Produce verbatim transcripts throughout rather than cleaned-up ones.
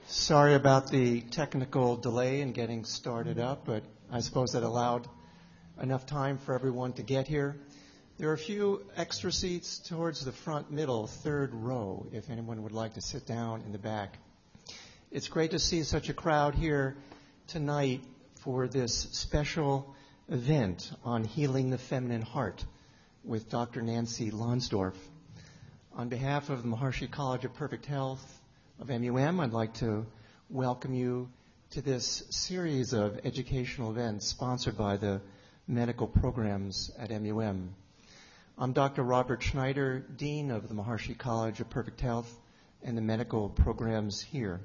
Sorry about the technical delay in getting started up, but I suppose that allowed enough time for everyone to get here. There are a few extra seats towards the front middle, third row, if anyone would like to sit down in the back. It's great to see such a crowd here tonight for this special event on healing the feminine heart with Doctor Nancy Lonsdorf. On behalf of the Maharishi College of Perfect Health of M U M, I'd like to welcome you to this series of educational events sponsored by the medical programs at M U M. I'm Doctor Robert Schneider, Dean of the Maharishi College of Perfect Health and the medical programs here.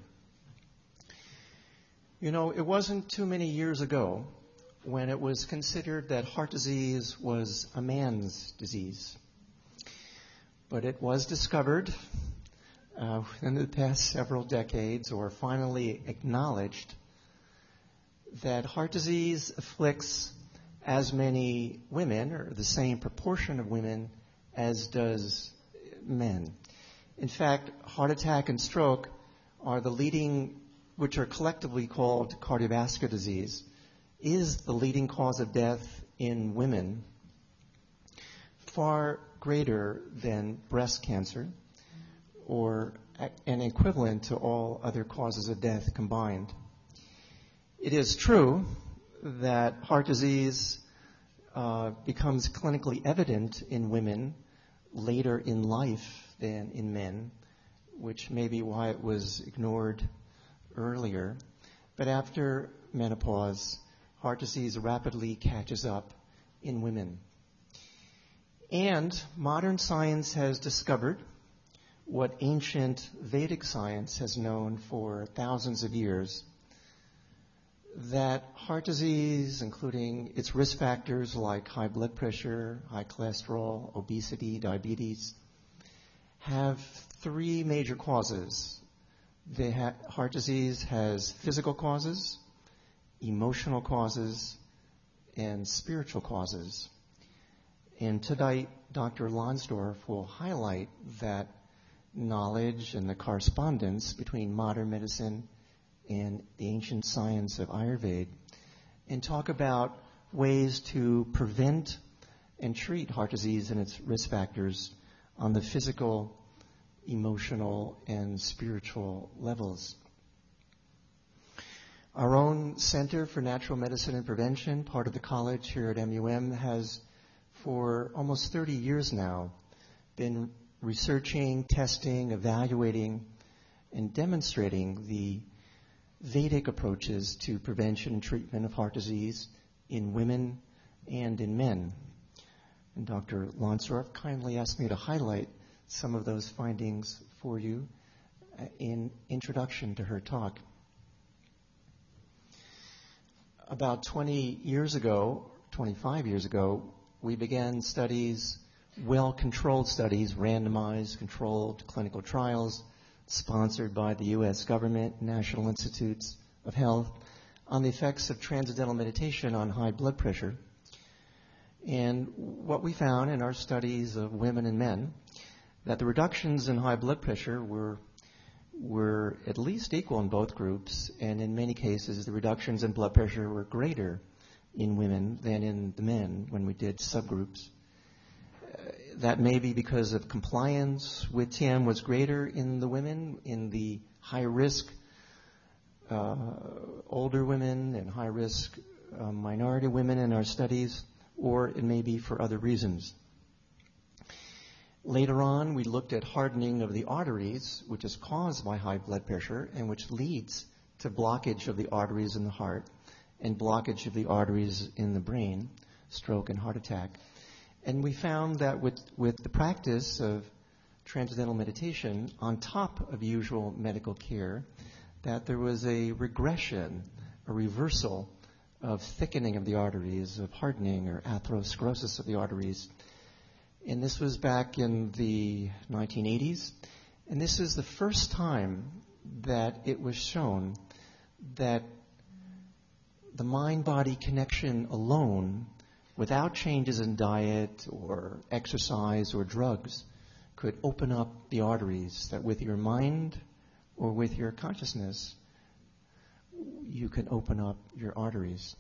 You know, it wasn't too many years ago when it was considered that heart disease was a man's disease. But it was discovered uh, in the past several decades, or finally acknowledged, that heart disease afflicts as many women, or the same proportion of women, as does men. In fact, heart attack and stroke are the leading, which are collectively called cardiovascular disease, is the leading cause of death in women, far greater than breast cancer, or an equivalent to all other causes of death combined. It is true that heart disease uh, becomes clinically evident in women later in life than in men, which may be why it was ignored earlier. But after menopause, heart disease rapidly catches up in women. And modern science has discovered what ancient Vedic science has known for thousands of years, that heart disease, including its risk factors like high blood pressure, high cholesterol, obesity, diabetes, have three major causes. The ha- heart disease has physical causes, emotional causes, and spiritual causes. And tonight, Doctor Lonsdorf will highlight that knowledge and the correspondence between modern medicine and the ancient science of Ayurveda, and talk about ways to prevent and treat heart disease and its risk factors on the physical, emotional, and spiritual levels. Our own Center for Natural Medicine and Prevention, part of the college here at M U M, has for almost thirty years now been researching, testing, evaluating, and demonstrating the Vedic approaches to prevention and treatment of heart disease in women and in men. And Doctor Lonsdorf kindly asked me to highlight some of those findings for you in introduction to her talk. About twenty years ago, twenty-five years ago, we began studies, well-controlled studies, randomized, controlled clinical trials, sponsored by the U S government, National Institutes of Health, on the effects of transcendental meditation on high blood pressure. And what we found in our studies of women and men, that the reductions in high blood pressure were were at least equal in both groups, and in many cases the reductions in blood pressure were greater in women than in the men when we did subgroups. Uh, that may be because of compliance with T M was greater in the women, in the high-risk uh, older women and high-risk uh, minority women in our studies, or it may be for other reasons. Later on, we looked at hardening of the arteries, which is caused by high blood pressure and which leads to blockage of the arteries in the heart and blockage of the arteries in the brain, stroke and heart attack. And we found that with, with the practice of transcendental meditation on top of usual medical care, that there was a regression, a reversal of thickening of the arteries, of hardening or atherosclerosis of the arteries. And this was back in the nineteen eighties. And this is the first time that it was shown that the mind-body connection alone, without changes in diet or exercise or drugs, could open up the arteries, that with your mind or with your consciousness, you can open up your arteries.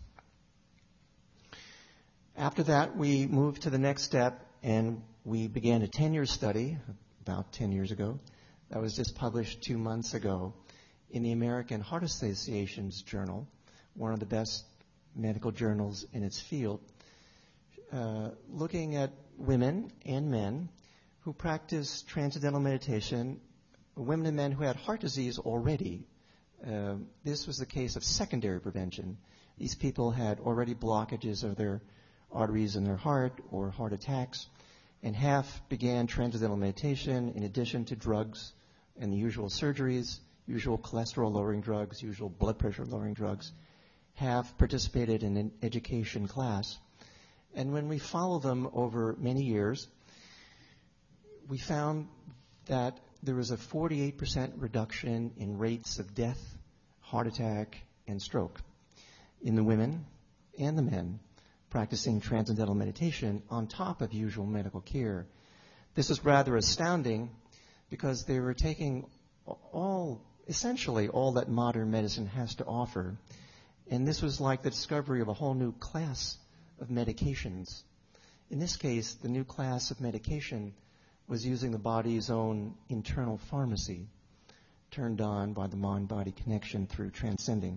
After that, we moved to the next step, and we began a ten-year study about ten years ago that was just published two months ago in the American Heart Association's journal, one of the best medical journals in its field, uh, looking at women and men who practice transcendental meditation, women and men who had heart disease already. Uh, this was the case of secondary prevention. These people had already blockages of their arteries in their heart or heart attacks, and half began transcendental meditation in addition to drugs and the usual surgeries, usual cholesterol-lowering drugs, usual blood pressure-lowering drugs. Half participated in an education class. And when we followed them over many years, we found that there was a forty-eight percent reduction in rates of death, heart attack, and stroke in the women and the men practicing transcendental meditation on top of usual medical care. This is rather astounding because they were taking all, essentially all that modern medicine has to offer. And this was like the discovery of a whole new class of medications. In this case, the new class of medication was using the body's own internal pharmacy, turned on by the mind-body connection through transcending.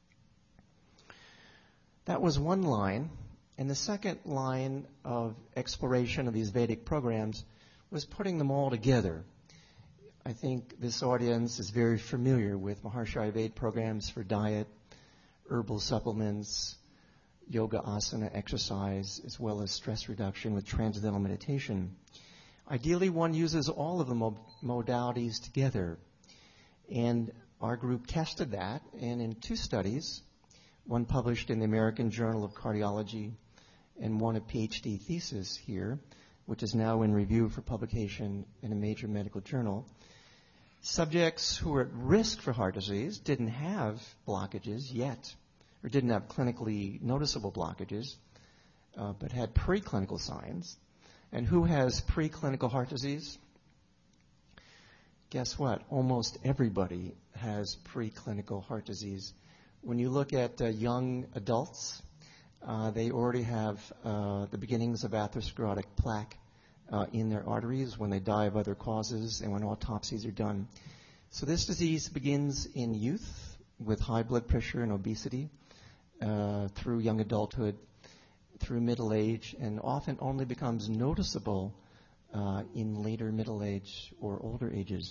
That was one line. And the second line of exploration of these Vedic programs was putting them all together. I think this audience is very familiar with Maharishi Ayurveda programs for diet, herbal supplements, yoga, asana, exercise, as well as stress reduction with transcendental meditation. Ideally, one uses all of the mo- modalities together. And our group tested that, and in two studies, one published in the American Journal of Cardiology and one a PhD thesis here, which is now in review for publication in a major medical journal. Subjects who were at risk for heart disease didn't have blockages yet, or didn't have clinically noticeable blockages, uh, but had preclinical signs. And who has preclinical heart disease? Guess what? Almost everybody has preclinical heart disease. When you look at uh, young adults, uh, they already have uh, the beginnings of atherosclerotic plaque uh, in their arteries when they die of other causes and when autopsies are done. So this disease begins in youth with high blood pressure and obesity uh, through young adulthood, through middle age, and often only becomes noticeable uh, in later middle age or older ages.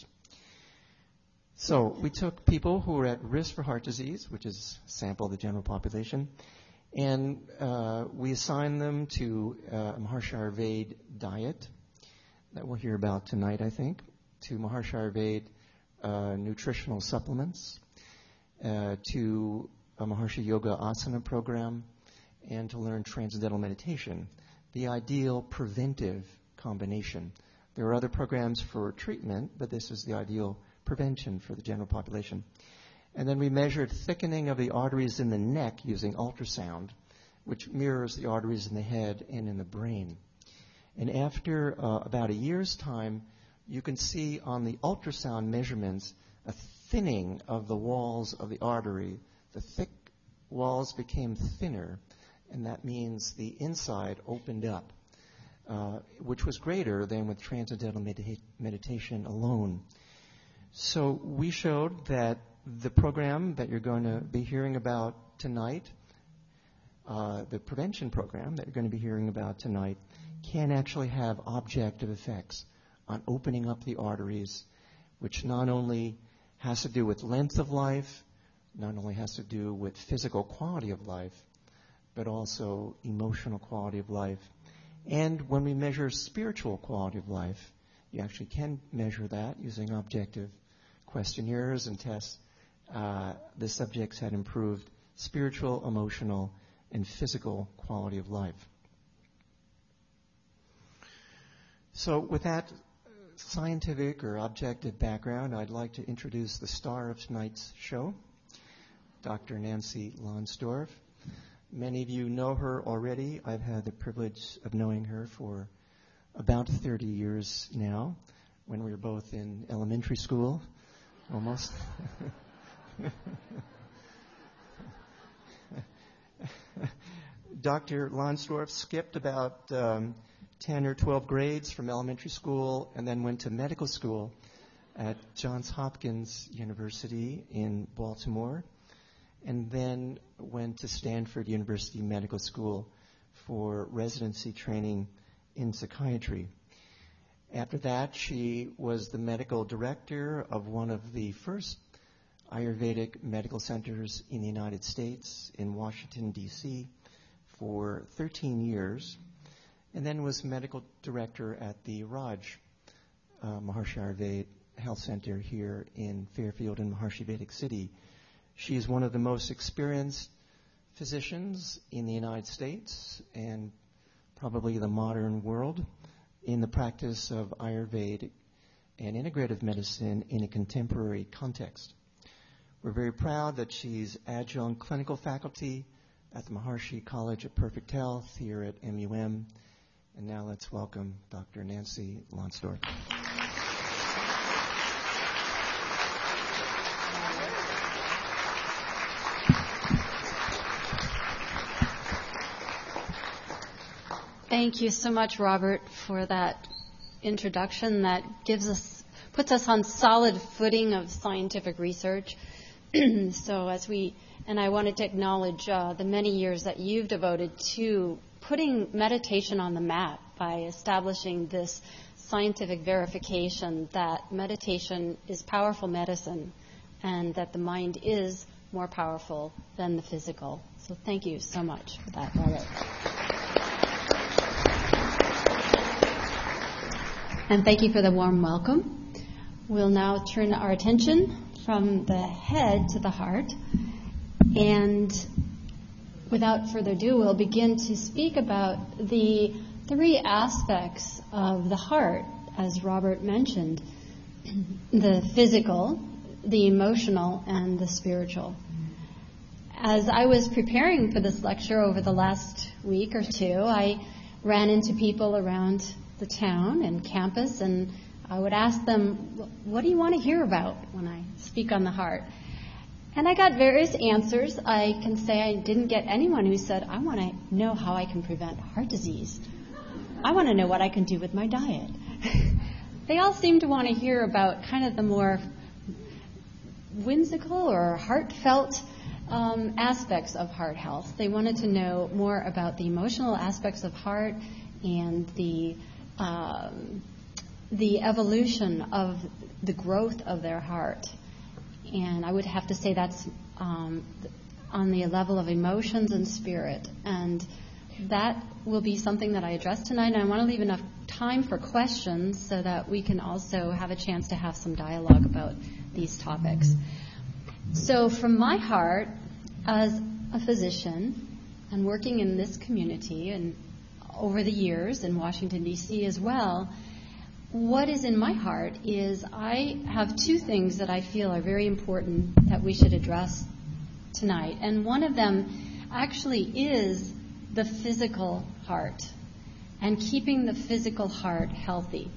So we took people who were at risk for heart disease, which is a sample of the general population, and uh, we assigned them to uh, a Maharishi Ayurveda diet that we'll hear about tonight, I think, to Maharishi Ayurveda uh, nutritional supplements, uh, to a Maharishi Yoga Asana program, and to learn transcendental meditation, the ideal preventive combination. There are other programs for treatment, but this is the ideal prevention for the general population. And then we measured thickening of the arteries in the neck using ultrasound, which mirrors the arteries in the head and in the brain. And after uh, about a year's time, you can see on the ultrasound measurements a thinning of the walls of the artery. The thick walls became thinner, and that means the inside opened up, uh, which was greater than with transcendental medita- meditation alone. So we showed that the program that you're going to be hearing about tonight, uh, the prevention program that you're going to be hearing about tonight, can actually have objective effects on opening up the arteries, which not only has to do with length of life, not only has to do with physical quality of life, but also emotional quality of life. And when we measure spiritual quality of life, you actually can measure that using objective questionnaires and tests. Uh, the subjects had improved spiritual, emotional, and physical quality of life. So with that scientific or objective background, I'd like to introduce the star of tonight's show, Doctor Nancy Lonsdorf. Many of you know her already. I've had the privilege of knowing her for about thirty years now, when we were both in elementary school almost. Doctor Lonsdorf skipped about um, ten or twelve grades from elementary school and then went to medical school at Johns Hopkins University in Baltimore, and then went to Stanford University Medical School for residency training in psychiatry. After that, she was the medical director of one of the first Ayurvedic medical centers in the United States in Washington, D C for thirteen years, and then was medical director at the Raj uh, Maharshi Ayurveda Health Center here in Fairfield and Maharshi Vedic City. She is one of the most experienced physicians in the United States and probably the modern world in the practice of Ayurvedic and integrative medicine in a contemporary context. We're very proud that she's adjunct clinical faculty at the Maharshi College of Perfect Health here at M U M. And now let's welcome Doctor Nancy Lonsdorf. Thank you so much, Robert, for that introduction that gives us, puts us on solid footing of scientific research. So as we, and I wanted to acknowledge uh, the many years that you've devoted to putting meditation on the map by establishing this scientific verification that meditation is powerful medicine and that the mind is more powerful than the physical. So thank you so much for that, Robert. And thank you for the warm welcome. We'll now turn our attention from the head to the heart. And without further ado, we'll begin to speak about the three aspects of the heart, as Robert mentioned, the physical, the emotional, and the spiritual. As I was preparing for this lecture over the last week or two, I ran into people around the town and campus, and I would ask them, what do you want to hear about when I speak on the heart? And I got various answers. I can say I didn't get anyone who said, I want to know how I can prevent heart disease. I want to know what I can do with my diet. They all seem to want to hear about kind of the more whimsical or heartfelt um, aspects of heart health. They wanted to know more about the emotional aspects of heart and the um, the evolution of the growth of their heart. And I would have to say that's um, on the level of emotions and spirit. And that will be something that I address tonight. And I want to leave enough time for questions so that we can also have a chance to have some dialogue about these topics. So from my heart, as a physician and working in this community and over the years in Washington, D C as well, what is in my heart is I have two things that I feel are very important that we should address tonight. And one of them actually is the physical heart and keeping the physical heart healthy.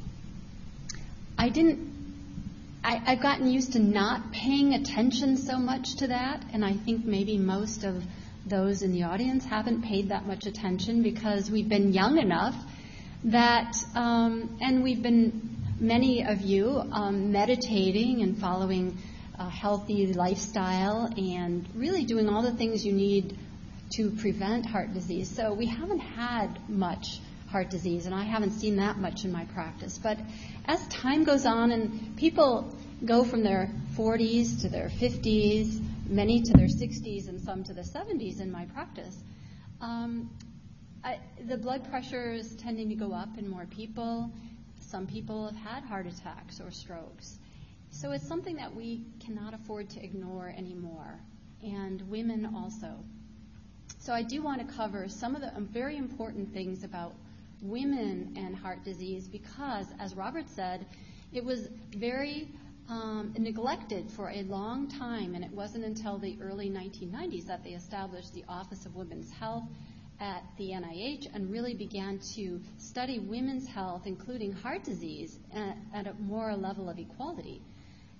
I didn't, I, I've gotten used to not paying attention so much to that, and I think maybe most of those in the audience haven't paid that much attention because we've been young enough that, um, and we've been, many of you, um, meditating and following a healthy lifestyle and really doing all the things you need to prevent heart disease. So we haven't had much heart disease, and I haven't seen that much in my practice. But as time goes on and people go from their forties to their fifties, many to their sixties, and some to the seventies in my practice, um, I, the blood pressure is tending to go up in more people. Some people have had heart attacks or strokes. So it's something that we cannot afford to ignore anymore, and women also. So I do want to cover some of the very important things about women and heart disease because, as Robert said, it was very um, neglected for a long time, and it wasn't until the early nineteen nineties that they established the Office of Women's Health at the N I H and really began to study women's health, including heart disease, at, at a more level of equality.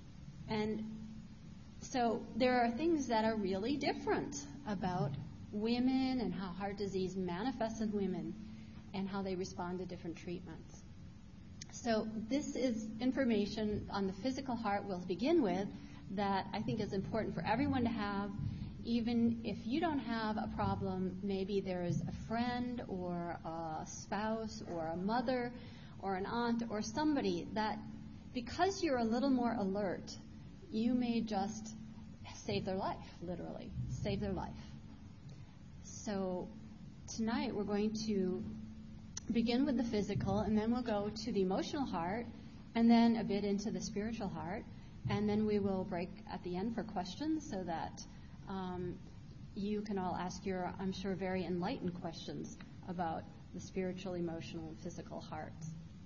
And so there are things that are really different about women and how heart disease manifests in women and how they respond to different treatments. So this is information on the physical heart we'll begin with that I think is important for everyone to have. Even if you don't have a problem, maybe there's a friend or a spouse or a mother or an aunt or somebody that, because you're a little more alert, you may just save their life, literally, save their life. So tonight we're going to begin with the physical, and then we'll go to the emotional heart, and then a bit into the spiritual heart, and then we will break at the end for questions so that um, you can all ask your, I'm sure, very enlightened questions about the spiritual, emotional, and physical hearts.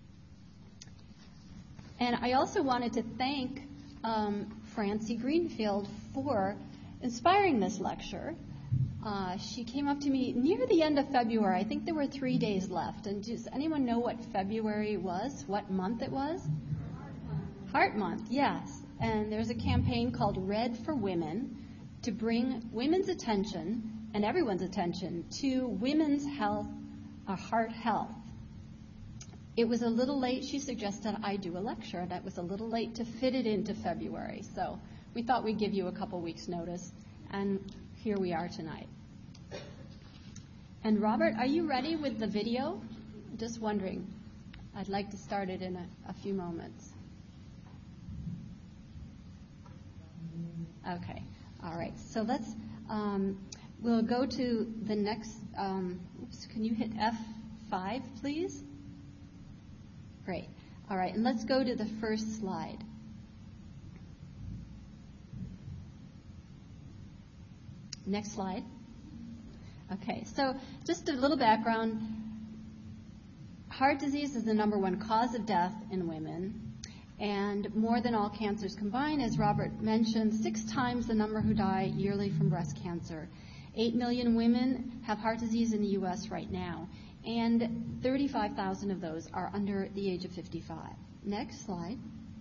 And I also wanted to thank um, Francie Greenfield for inspiring this lecture. Uh, she came up to me near the end of February. I think there were three days left. And does anyone know what February was? What month it was? Heart Month. Heart Month, yes. And there's a campaign called Red for Women to bring women's attention and everyone's attention to women's health, or heart health. It was a little late. She suggested I do a lecture, and it was a little late to fit it into February. So we thought we'd give you a couple weeks' notice, and here we are tonight. And Robert, are you ready with the video? Just wondering. I'd like to start it in a, a few moments. Okay. All right. So let's, um, we'll go to the next, um, oops, can you hit F five, please? Great. All right. And let's go to the first slide. Next slide. Okay, so just a little background. Heart disease is the number one cause of death in women, and more than all cancers combined, as Robert mentioned, six times the number who die yearly from breast cancer. Eight million women have heart disease in the U S right now, and thirty-five thousand of those are under the age of fifty-five. Next slide.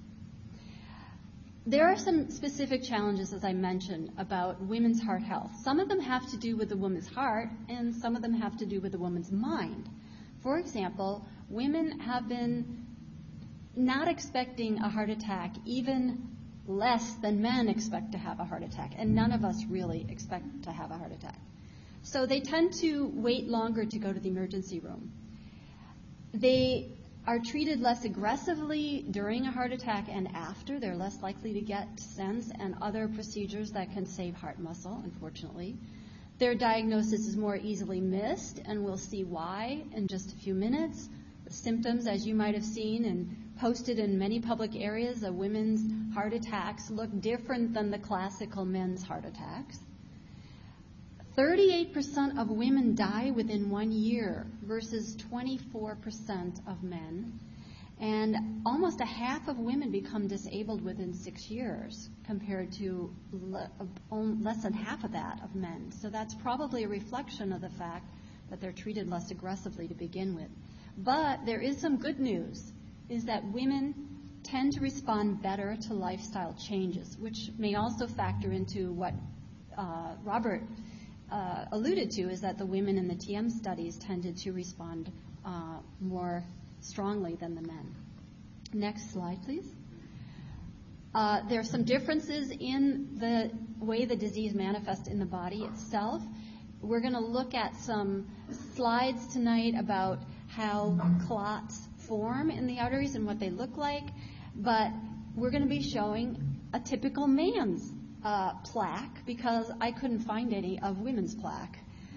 There are some specific challenges, as I mentioned, about women's heart health. Some of them have to do with the woman's heart, and some of them have to do with the woman's mind. For example, women have been not expecting a heart attack, even less than men expect to have a heart attack, and none of us really expect to have a heart attack. So they tend to wait longer to go to the emergency room. They are treated less aggressively during a heart attack and after. They're less likely to get stents and other procedures that can save heart muscle, unfortunately. Their diagnosis is more easily missed, and we'll see why in just a few minutes. The symptoms, as you might have seen and posted in many public areas, of women's heart attacks look different than the classical men's heart attacks. thirty-eight percent of women die within one year versus twenty-four percent of men. And almost a half of women become disabled within six years compared to le- less than half of that of men. So that's probably a reflection of the fact that they're treated less aggressively to begin with. But there is some good news, is that women tend to respond better to lifestyle changes, which may also factor into what uh, Robert Uh, alluded to, is that the women in the T M studies tended to respond uh, more strongly than the men. Next slide, please. Uh, there are some differences in the way the disease manifests in the body itself. We're going to look at some slides tonight about how clots form in the arteries and what they look like, but we're going to be showing a typical man's Uh, plaque, because I couldn't find any of women's plaque.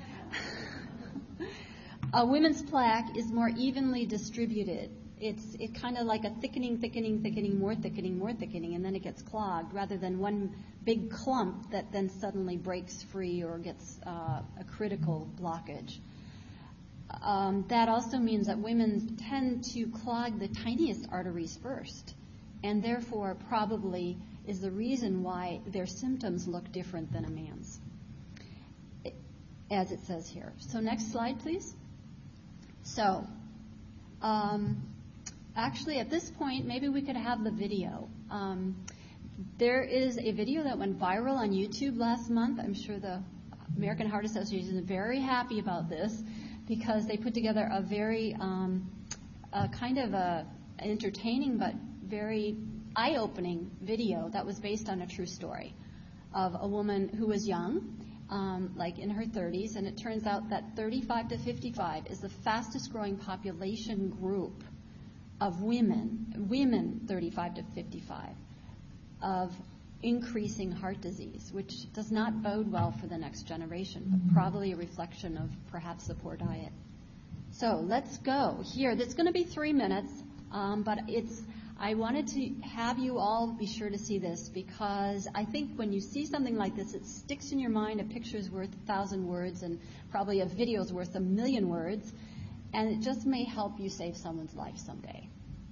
A women's plaque is more evenly distributed. It's it kind of like a thickening, thickening, thickening, more thickening, more thickening, and then it gets clogged, rather than one big clump that then suddenly breaks free or gets uh, a critical blockage. Um, that also means that women tend to clog the tiniest arteries first, and therefore probably is the reason why their symptoms look different than a man's, as it says here. So next slide, please. So um, actually at this point, maybe we could have the video. Um, There is a video that went viral on YouTube last month. I'm sure the American Heart Association is very happy about this because they put together a very um, a kind of a entertaining but very eye-opening video that was based on a true story of a woman who was young, um, like in her thirties, and it turns out that thirty-five to fifty-five is the fastest growing population group of women, women thirty-five to fifty-five, of increasing heart disease, which does not bode well for the next generation, but probably a reflection of perhaps the poor diet. So let's go here. It's going to be three minutes, um, but it's. I wanted to have you all be sure to see this because I think when you see something like this, it sticks in your mind. A picture's worth a thousand words, and probably a video's worth a million words, and it just may help you save someone's life someday.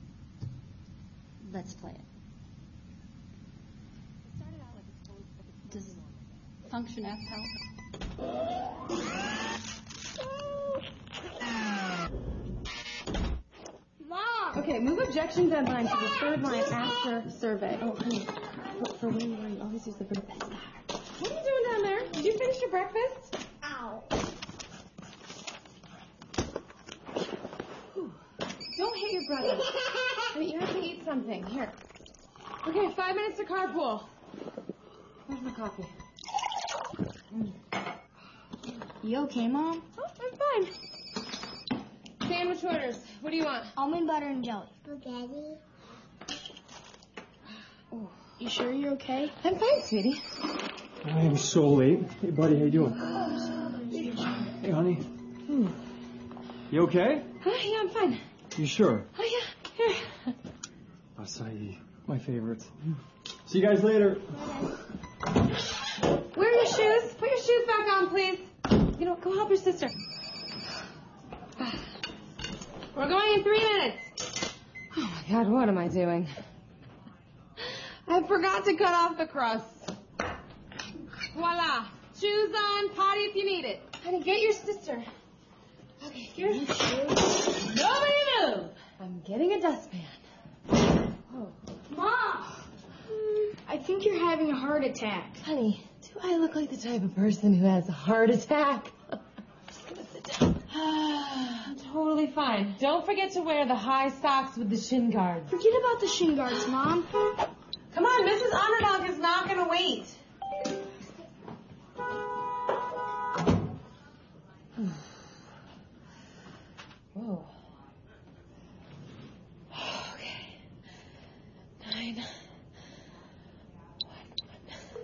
Let's play it. Does Function F help? Mom! Okay, move objection deadline to the third line after survey. Oh, honey, for, for when you worry, always use the verb as. What are you doing down there? Did you finish your breakfast? Ow. Whew. Don't hit your brother. I mean, you have to eat something. Here. Okay, five minutes to carpool. Where's my coffee? Mm. You okay, Mom? Oh, I'm fine. Sandwich orders. What do you want? Almond butter and jelly. Spaghetti. Oh, you sure you're okay? I'm fine, sweetie. I am so late. Hey, buddy, how you doing? Hey, honey. Hmm. You okay? Uh, yeah, I'm fine. You sure? Oh, yeah. Here. Acai, my favorite. See you guys later. Where are your shoes? Put your shoes back on, please. You know, go help your sister. We're going in three minutes. Oh, my God, what am I doing? I forgot to cut off the crust. Voila. Shoes on, potty if you need it. Honey, get your sister. Okay, here's your shoes. Nobody move. I'm getting a dustpan. Oh. Mom! I think you're having a heart attack. Honey, do I look like the type of person who has a heart attack? I'm just gonna sit down. I'm totally fine. Don't forget to wear the high socks with the shin guards. Forget about the shin guards, Mom. Come on, Missus Underdog is not gonna wait. Whoa. Okay. Nine. One, one.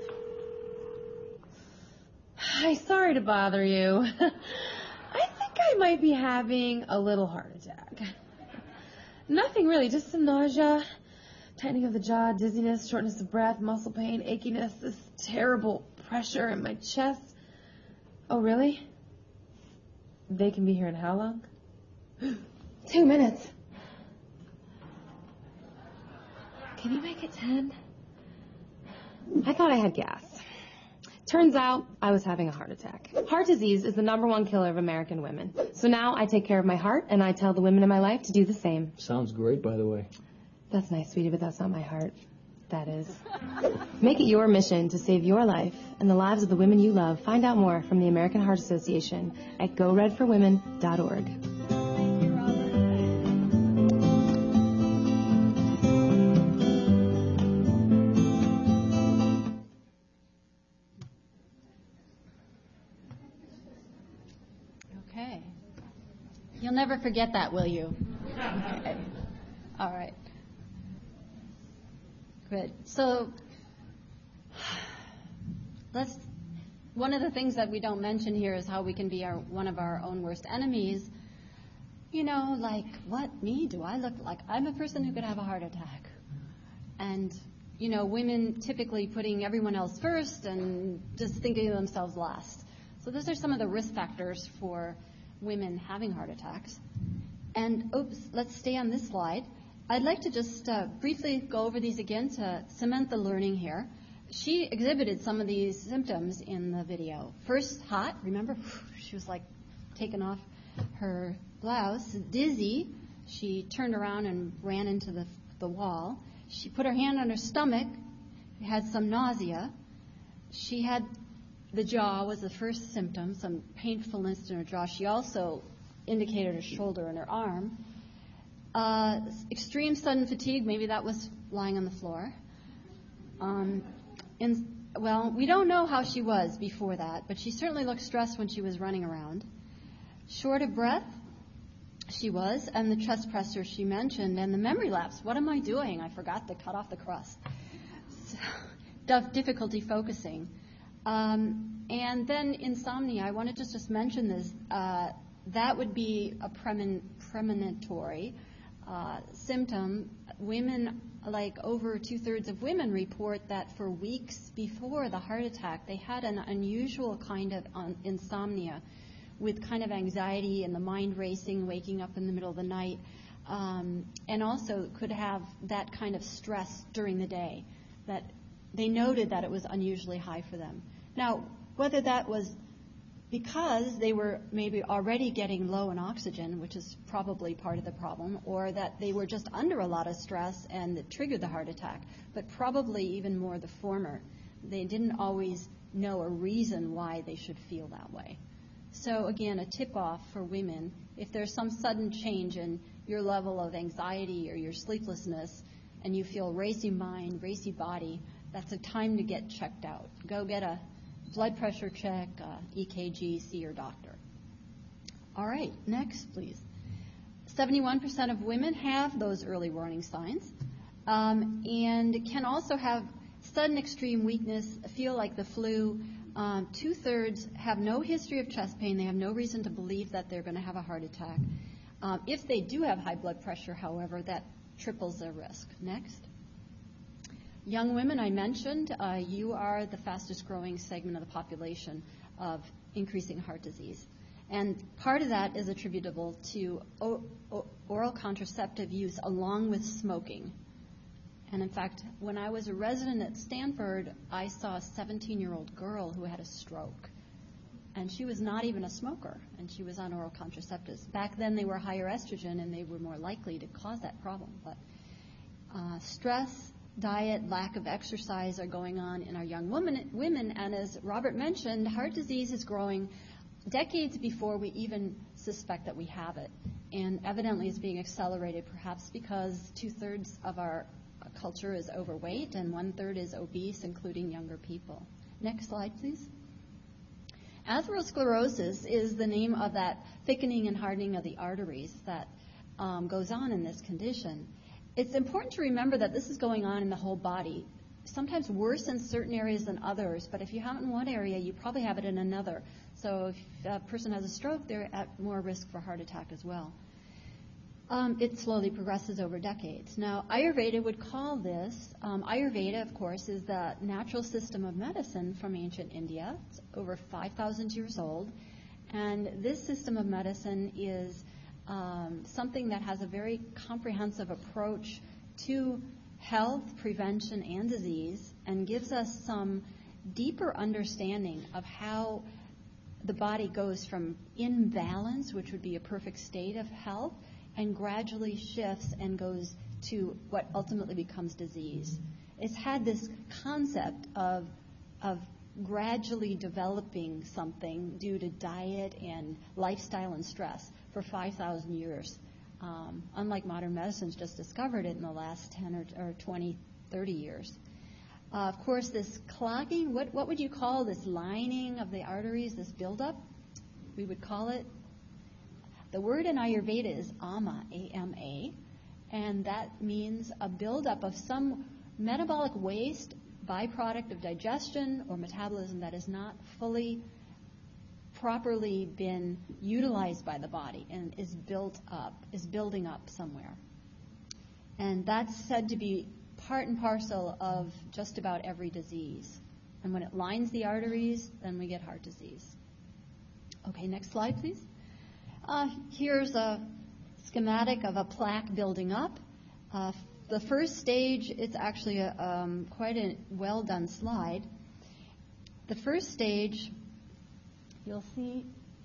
Hi, sorry to bother you. I think I might be having a little heart attack. Nothing really, just some nausea, tightening of the jaw, dizziness, shortness of breath, muscle pain, achiness, this terrible pressure in my chest. Oh, really? They can be here in how long? Two minutes. Can you make it ten? I thought I had gas. Turns out I was having a heart attack. Heart disease is the number one killer of American women. So now I take care of my heart, and I tell the women in my life to do the same. Sounds great, by the way. That's nice, sweetie, but that's not my heart. That is. Make it your mission to save your life and the lives of the women you love. Find out more from the American Heart Association at go red for women dot org. Okay. You'll never forget that, will you? Okay. All right. Good. So let's. One of the things that we don't mention here is how we can be our one of our own worst enemies. You know, like, what, me? Do I look like I'm a person who could have a heart attack? And, you know, women typically putting everyone else first and just thinking of themselves last. So those are some of the risk factors for women having heart attacks. And, oops, let's stay on this slide. I'd like to just uh, briefly go over these again to cement the learning here. She exhibited some of these symptoms in the video. First, hot. Remember? She was like taking off her blouse. Dizzy. She turned around and ran into the, the wall. She put her hand on her stomach, had some nausea. She had the jaw was the first symptom, some painfulness in her jaw. She also indicated her shoulder and her arm. Uh, extreme sudden fatigue, maybe that was lying on the floor. Um, and, well, we don't know how she was before that, but she certainly looked stressed when she was running around. Short of breath, she was, and the chest pressure she mentioned, and the memory lapse. What am I doing? I forgot to cut off the crust. So, difficulty focusing. Um, and then insomnia. I wanted to just mention this. Uh, that would be a premin- premonitory uh, symptom. Women, like over two-thirds of women, report that for weeks before the heart attack, they had an unusual kind of um, insomnia with kind of anxiety and the mind racing, waking up in the middle of the night, um, and also could have that kind of stress during the day, that they noted that it was unusually high for them. Now, whether that was because they were maybe already getting low in oxygen, which is probably part of the problem, or that they were just under a lot of stress and it triggered the heart attack, but probably even more the former. They didn't always know a reason why they should feel that way. So again, a tip-off for women, if there's some sudden change in your level of anxiety or your sleeplessness and you feel racy mind, racy body, that's a time to get checked out. Go get a blood pressure check, uh, E K G, see your doctor. All right, next, please. seventy-one percent of women have those early warning signs um, and can also have sudden extreme weakness, feel like the flu. Um, two-thirds have no history of chest pain. They have no reason to believe that they're going to have a heart attack. Um, if they do have high blood pressure, however, that triples their risk. Next. Young women, I mentioned, uh, you are the fastest growing segment of the population of increasing heart disease. And part of that is attributable to o- o- oral contraceptive use along with smoking. And in fact, when I was a resident at Stanford, I saw a seventeen-year-old girl who had a stroke. And she was not even a smoker, and she was on oral contraceptives. Back then, they were higher estrogen, and they were more likely to cause that problem. But uh, stress, diet, lack of exercise are going on in our young women, women, and as Robert mentioned, heart disease is growing decades before we even suspect that we have it, and evidently is being accelerated perhaps because two-thirds of our culture is overweight and one-third is obese, including younger people. Next slide, please. Atherosclerosis is the name of that thickening and hardening of the arteries that um, goes on in this condition. It's important to remember that this is going on in the whole body, sometimes worse in certain areas than others, but if you have it in one area, you probably have it in another. So if a person has a stroke, they're at more risk for heart attack as well. Um, it slowly progresses over decades. Now, Ayurveda would call this, um, Ayurveda, of course, is the natural system of medicine from ancient India. It's over five thousand years old, and this system of medicine is Um, something that has a very comprehensive approach to health, prevention, and disease, and gives us some deeper understanding of how the body goes from imbalance, which would be a perfect state of health, and gradually shifts and goes to what ultimately becomes disease. It's had this concept of, of gradually developing something due to diet and lifestyle and stress for five thousand years. Um, unlike modern medicine's just discovered it in the last ten or, or twenty, thirty years. Uh, of course, this clogging, what, what would you call this lining of the arteries, this buildup? We would call it, the word in Ayurveda is ama, A M A, and that means a buildup of some metabolic waste, byproduct of digestion or metabolism that is not fully properly been utilized by the body and is built up, is building up somewhere. And that's said to be part and parcel of just about every disease. And when it lines the arteries, then we get heart disease. Okay, next slide, please. Uh, here's a schematic of a plaque building up. Uh, the first stage, it's actually a, um, quite a well-done slide. The first stage, you'll see,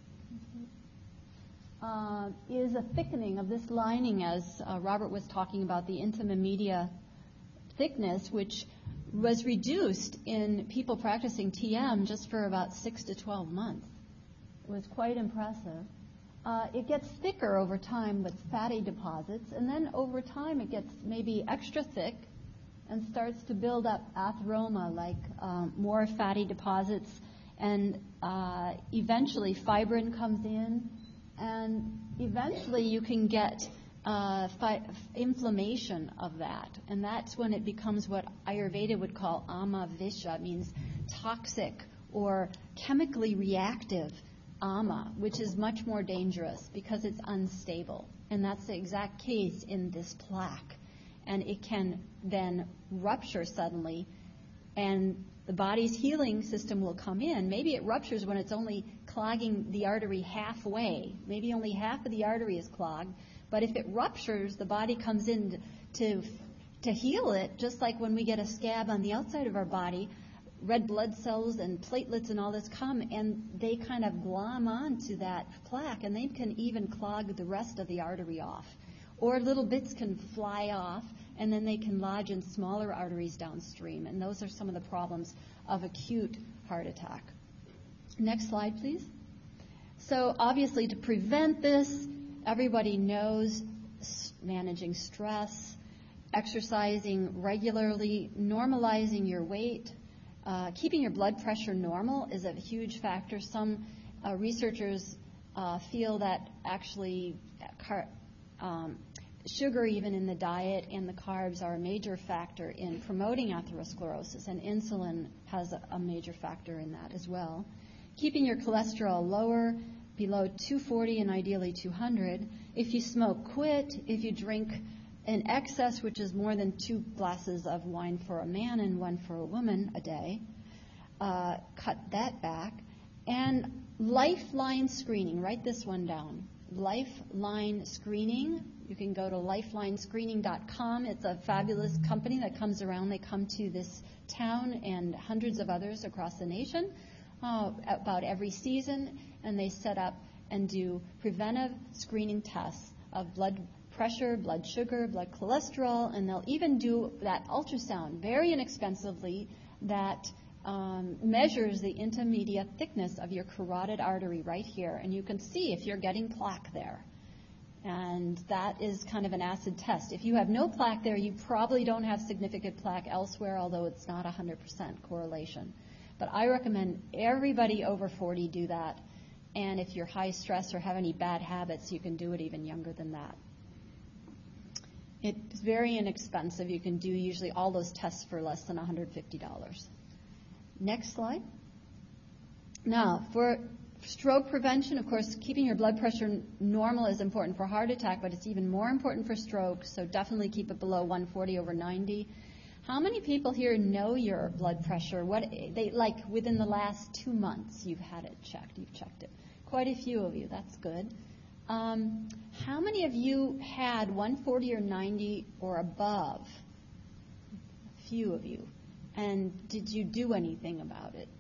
uh, is a thickening of this lining, as uh, Robert was talking about, the intima media thickness, which was reduced in people practicing T M just for about six to twelve months. It was quite impressive. Uh, it gets thicker over time with fatty deposits, and then over time it gets maybe extra thick and starts to build up atheroma, like um, more fatty deposits, and uh, eventually fibrin comes in, and eventually you can get uh, fi- inflammation of that, and that's when it becomes what Ayurveda would call amavisha, means toxic or chemically reactive ama, which is much more dangerous because it's unstable, and that's the exact case in this plaque. And it can then rupture suddenly, and the body's healing system will come in. Maybe it ruptures when it's only clogging the artery halfway. Maybe only half of the artery is clogged. But if it ruptures, the body comes in to to heal it, just like when we get a scab on the outside of our body, red blood cells and platelets and all this come, and they kind of glom onto that plaque, and they can even clog the rest of the artery off. Or little bits can fly off, and then they can lodge in smaller arteries downstream. And those are some of the problems of acute heart attack. Next slide, please. So obviously to prevent this, everybody knows managing stress, exercising regularly, normalizing your weight, uh, keeping your blood pressure normal is a huge factor. Some uh, researchers uh, feel that actually car- Um, sugar even in the diet and the carbs are a major factor in promoting atherosclerosis, and insulin has a, a major factor in that as well. Keeping your cholesterol lower, below two forty and ideally two hundred. If you smoke, quit. If you drink in excess, which is more than two glasses of wine for a man and one for a woman a day, uh, cut that back. And lifeline screening, write this one down. Lifeline Screening. You can go to lifeline screening dot com. It's a fabulous company that comes around. They come to this town and hundreds of others across the nation uh, about every season, and they set up and do preventive screening tests of blood pressure, blood sugar, blood cholesterol, and they'll even do that ultrasound very inexpensively that Um, measures the intermediate thickness of your carotid artery right here, and you can see if you're getting plaque there. And that is kind of an acid test. If you have no plaque there, you probably don't have significant plaque elsewhere, although it's not one hundred percent correlation. But I recommend everybody over forty do that, and if you're high stress or have any bad habits, you can do it even younger than that. It's very inexpensive. You can do usually all those tests for less than one hundred fifty dollars. Next slide. Now, for stroke prevention, of course, keeping your blood pressure normal is important for heart attack, but it's even more important for stroke, so definitely keep it below one forty over ninety. How many people here know your blood pressure? What they like within the last two months you've had it checked? You've checked it. Quite a few of you. That's good. Um, how many of you had one forty or ninety or above? A few of you. And did you do anything about it?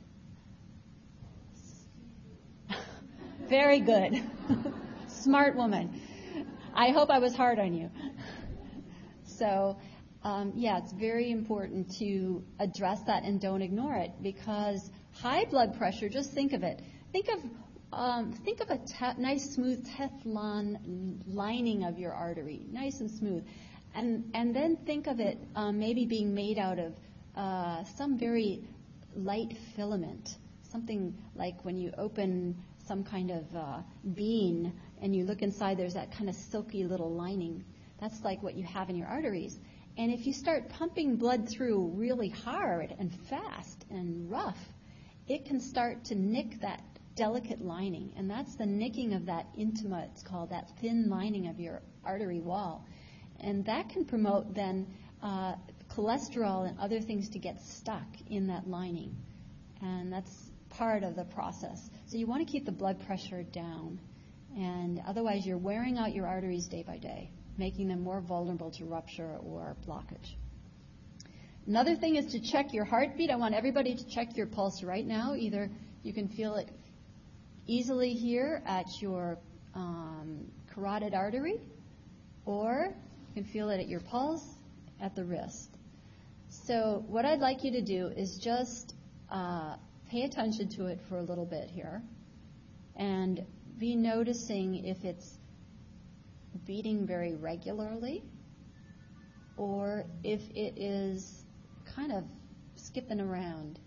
Very good. Smart woman. I hope I was hard on you. So, um, yeah, it's very important to address that and don't ignore it, because high blood pressure, just think of it. Think of um, think of a te- nice, smooth Teflon lining of your artery, nice and smooth. And, and then think of it um, maybe being made out of Uh, some very light filament, something like when you open some kind of uh, bean and you look inside, there's that kind of silky little lining. That's like what you have in your arteries. And if you start pumping blood through really hard and fast and rough, it can start to nick that delicate lining. And that's the nicking of that intima, it's called, that thin lining of your artery wall. And that can promote then uh, cholesterol and other things to get stuck in that lining. And that's part of the process. So you want to keep the blood pressure down. And otherwise you're wearing out your arteries day by day, making them more vulnerable to rupture or blockage. Another thing is to check your heartbeat. I want everybody to check your pulse right now. Either you can feel it easily here at your um, carotid artery, or you can feel it at your pulse at the wrist. So what I'd like you to do is just uh, pay attention to it for a little bit here and be noticing if it's beating very regularly or if it is kind of skipping around.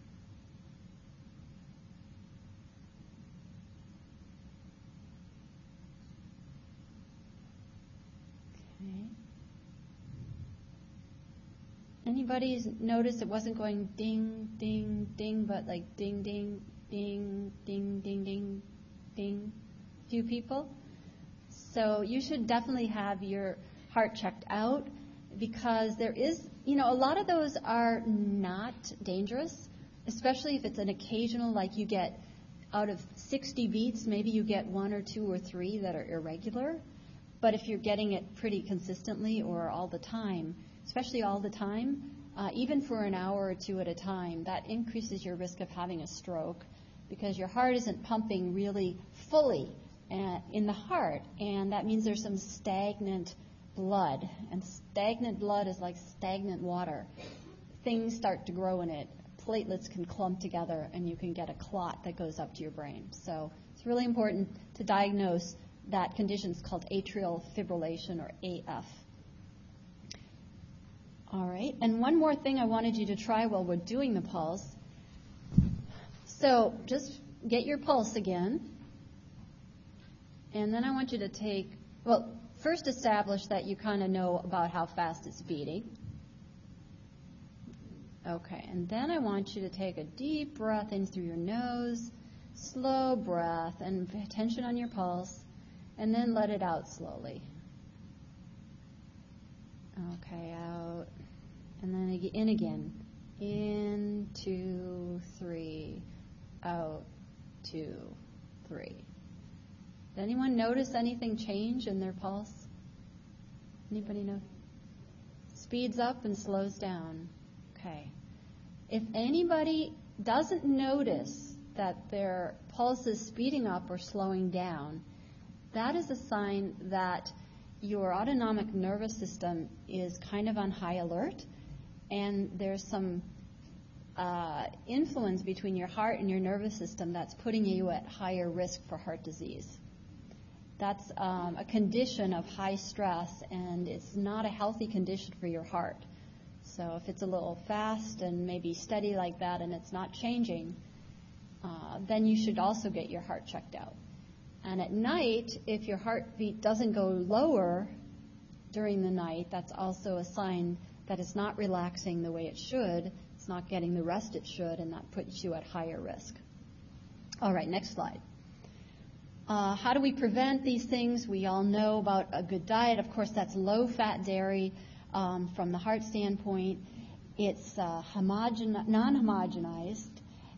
Okay. Anybody's noticed it wasn't going ding, ding, ding, but like ding, ding, ding, ding, ding, ding, ding? Few people? So you should definitely have your heart checked out because there is, you know, a lot of those are not dangerous, especially if it's an occasional, like you get out of sixty beats, maybe you get one or two or three that are irregular. But if you're getting it pretty consistently or all the time, especially all the time, uh, even for an hour or two at a time, that increases your risk of having a stroke because your heart isn't pumping really fully uh, in the heart, and that means there's some stagnant blood, and stagnant blood is like stagnant water. Things start to grow in it. Platelets can clump together, and you can get a clot that goes up to your brain. So it's really important to diagnose that condition. Is called atrial fibrillation, or A F. All right, and one more thing I wanted you to try while we're doing the pulse. So just get your pulse again, and then I want you to take, well, first establish that you kind of know about how fast it's beating. Okay, and then I want you to take a deep breath in through your nose, slow breath, and pay attention on your pulse, and then let it out slowly. Okay, out. And then in again. In, two, three. Out, two, three. Did anyone notice anything change in their pulse? Anybody know? Speeds up and slows down. Okay. If anybody doesn't notice that their pulse is speeding up or slowing down, that is a sign that your autonomic nervous system is kind of on high alert, and there's some uh, influence between your heart and your nervous system that's putting you at higher risk for heart disease. That's um, a condition of high stress, and it's not a healthy condition for your heart. So if it's a little fast and maybe steady like that and it's not changing, uh, then you should also get your heart checked out. And at night, if your heartbeat doesn't go lower during the night, that's also a sign that it's not relaxing the way it should. It's not getting the rest it should, and that puts you at higher risk. All right, next slide. Uh, how do we prevent these things? We all know about a good diet. Of course, that's low-fat dairy um, from the heart standpoint. It's uh, homogen- non-homogenized.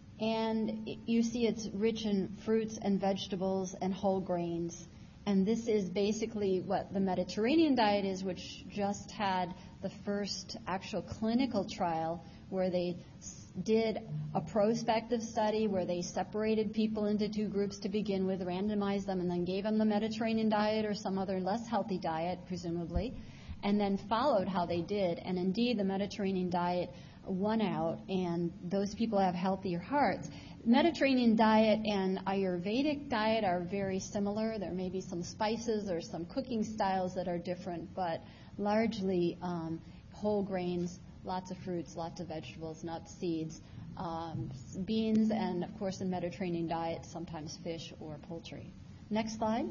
And you see it's rich in fruits and vegetables and whole grains. And this is basically what the Mediterranean diet is, which just had the first actual clinical trial where they did a prospective study where they separated people into two groups to begin with, randomized them, and then gave them the Mediterranean diet or some other less healthy diet, presumably, and then followed how they did. And indeed, the Mediterranean diet won out, and those people have healthier hearts. Mediterranean diet and Ayurvedic diet are very similar. There may be some spices or some cooking styles that are different, but largely um, whole grains, lots of fruits, lots of vegetables, nuts, seeds, um, beans, and of course in Mediterranean diet, sometimes fish or poultry. Next slide.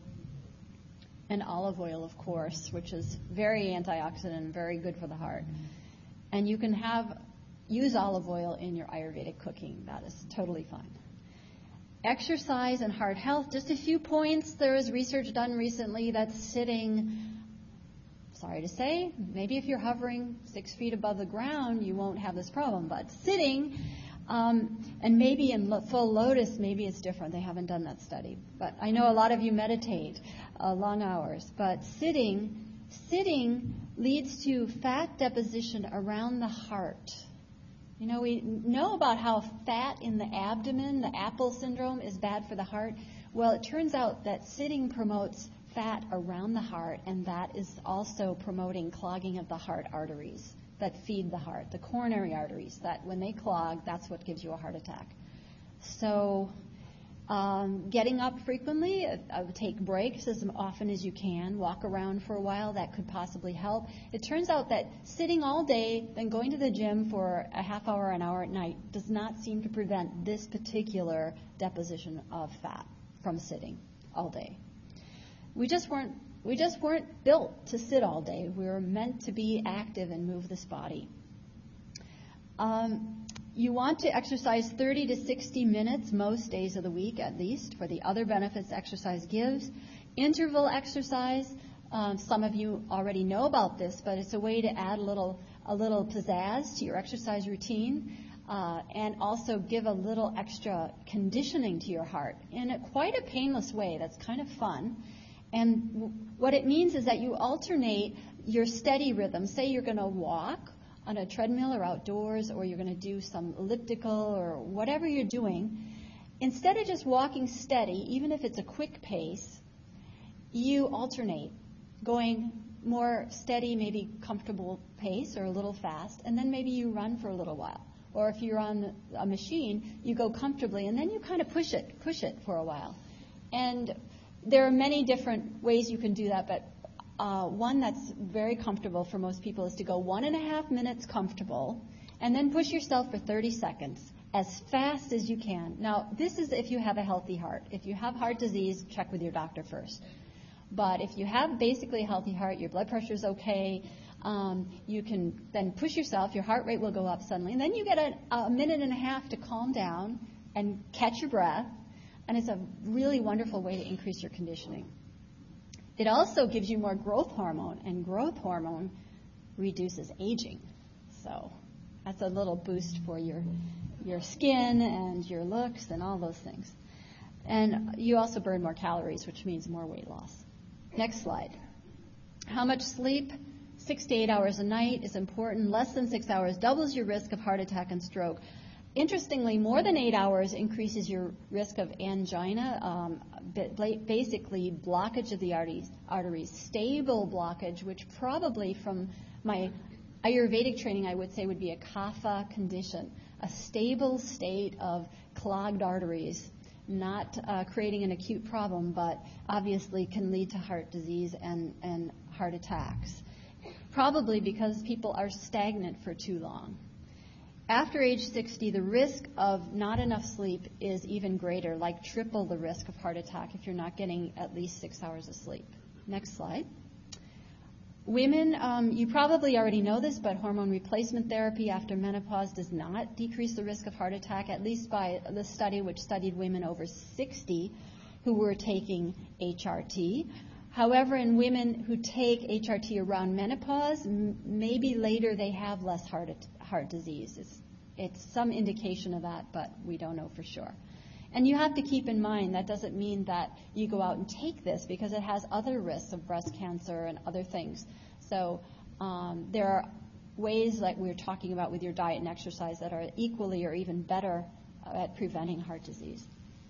And olive oil, of course, which is very antioxidant and very good for the heart. And you can have use olive oil in your Ayurvedic cooking. That is totally fine. Exercise and heart health, just a few points. There is research done recently that's sitting, sorry to say, maybe if you're hovering six feet above the ground, you won't have this problem. But sitting, um, and maybe in lo- full lotus, maybe it's different. They haven't done that study. But I know a lot of you meditate uh, long hours. But sitting, sitting leads to fat deposition around the heart. You know, we know about how fat in the abdomen, the Apple syndrome, is bad for the heart. Well, it turns out that sitting promotes fat around the heart, and that is also promoting clogging of the heart arteries. that feed the heart, the coronary arteries, that when they clog, that's what gives you a heart attack. So um, getting up frequently, uh, uh, take breaks as often as you can, walk around for a while, that could possibly help. It turns out that sitting all day, then going to the gym for a half hour, an hour at night, does not seem to prevent this particular deposition of fat from sitting all day. We just weren't we just weren't built to sit all day. We were meant to be active and move this body. Um, you want to exercise thirty to sixty minutes most days of the week at least for the other benefits exercise gives. Interval exercise, um, some of you already know about this, but it's a way to add a little a little pizzazz to your exercise routine. Uh, and also give a little extra conditioning to your heart in a, quite a painless way that's kind of fun. And w- what it means is that you alternate your steady rhythm. Say you're going to walk on a treadmill or outdoors, or you're going to do some elliptical or whatever you're doing. Instead of just walking steady, even if it's a quick pace, you alternate, going more steady, maybe comfortable pace or a little fast, and then maybe you run for a little while. Or if you're on a machine, you go comfortably, and then you kind of push it, push it for a while. And there are many different ways you can do that, but uh, one that's very comfortable for most people is to go one and a half minutes comfortable, and then push yourself for thirty seconds as fast as you can. Now, this is if you have a healthy heart. If you have heart disease, check with your doctor first. But if you have basically a healthy heart, your blood pressure is okay, Um, you can then push yourself, your heart rate will go up suddenly, and then you get a, a minute and a half to calm down and catch your breath, and it's a really wonderful way to increase your conditioning. It also gives you more growth hormone, and growth hormone reduces aging. So that's a little boost for your your skin and your looks and all those things. And you also burn more calories, which means more weight loss. Next slide. How much sleep? Six to eight hours a night is important. Less than six hours doubles your risk of heart attack and stroke. Interestingly, more than eight hours increases your risk of angina, um, basically blockage of the arteries, arteries, stable blockage, which probably from my Ayurvedic training I would say would be a kapha condition, a stable state of clogged arteries, not uh, creating an acute problem, but obviously can lead to heart disease and, and heart attacks. Probably because people are stagnant for too long. After age sixty, the risk of not enough sleep is even greater, like triple the risk of heart attack if you're not getting at least six hours of sleep. Next slide. Women, um, you probably already know this, but hormone replacement therapy after menopause does not decrease the risk of heart attack, at least by the study which studied women over sixty who were taking H R T. However, in women who take H R T around menopause, m- maybe later they have less heart heart disease. It's, it's some indication of that, but we don't know for sure. And you have to keep in mind that doesn't mean that you go out and take this, because it has other risks of breast cancer and other things. So um, there are ways like we were talking about with your diet and exercise that are equally or even better at preventing heart disease.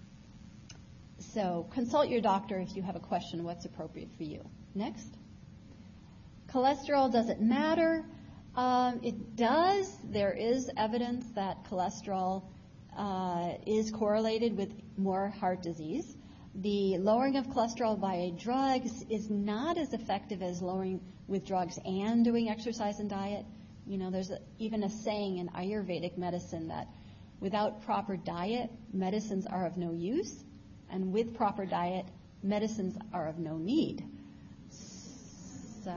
So consult your doctor if you have a question what's appropriate for you. Next. Cholesterol, does it matter? Um, it does. There is evidence that cholesterol uh, is correlated with more heart disease. The lowering of cholesterol via drugs is not as effective as lowering with drugs and doing exercise and diet. You know, there's a, even a saying in Ayurvedic medicine that without proper diet, medicines are of no use. And with proper diet, medicines are of no need. So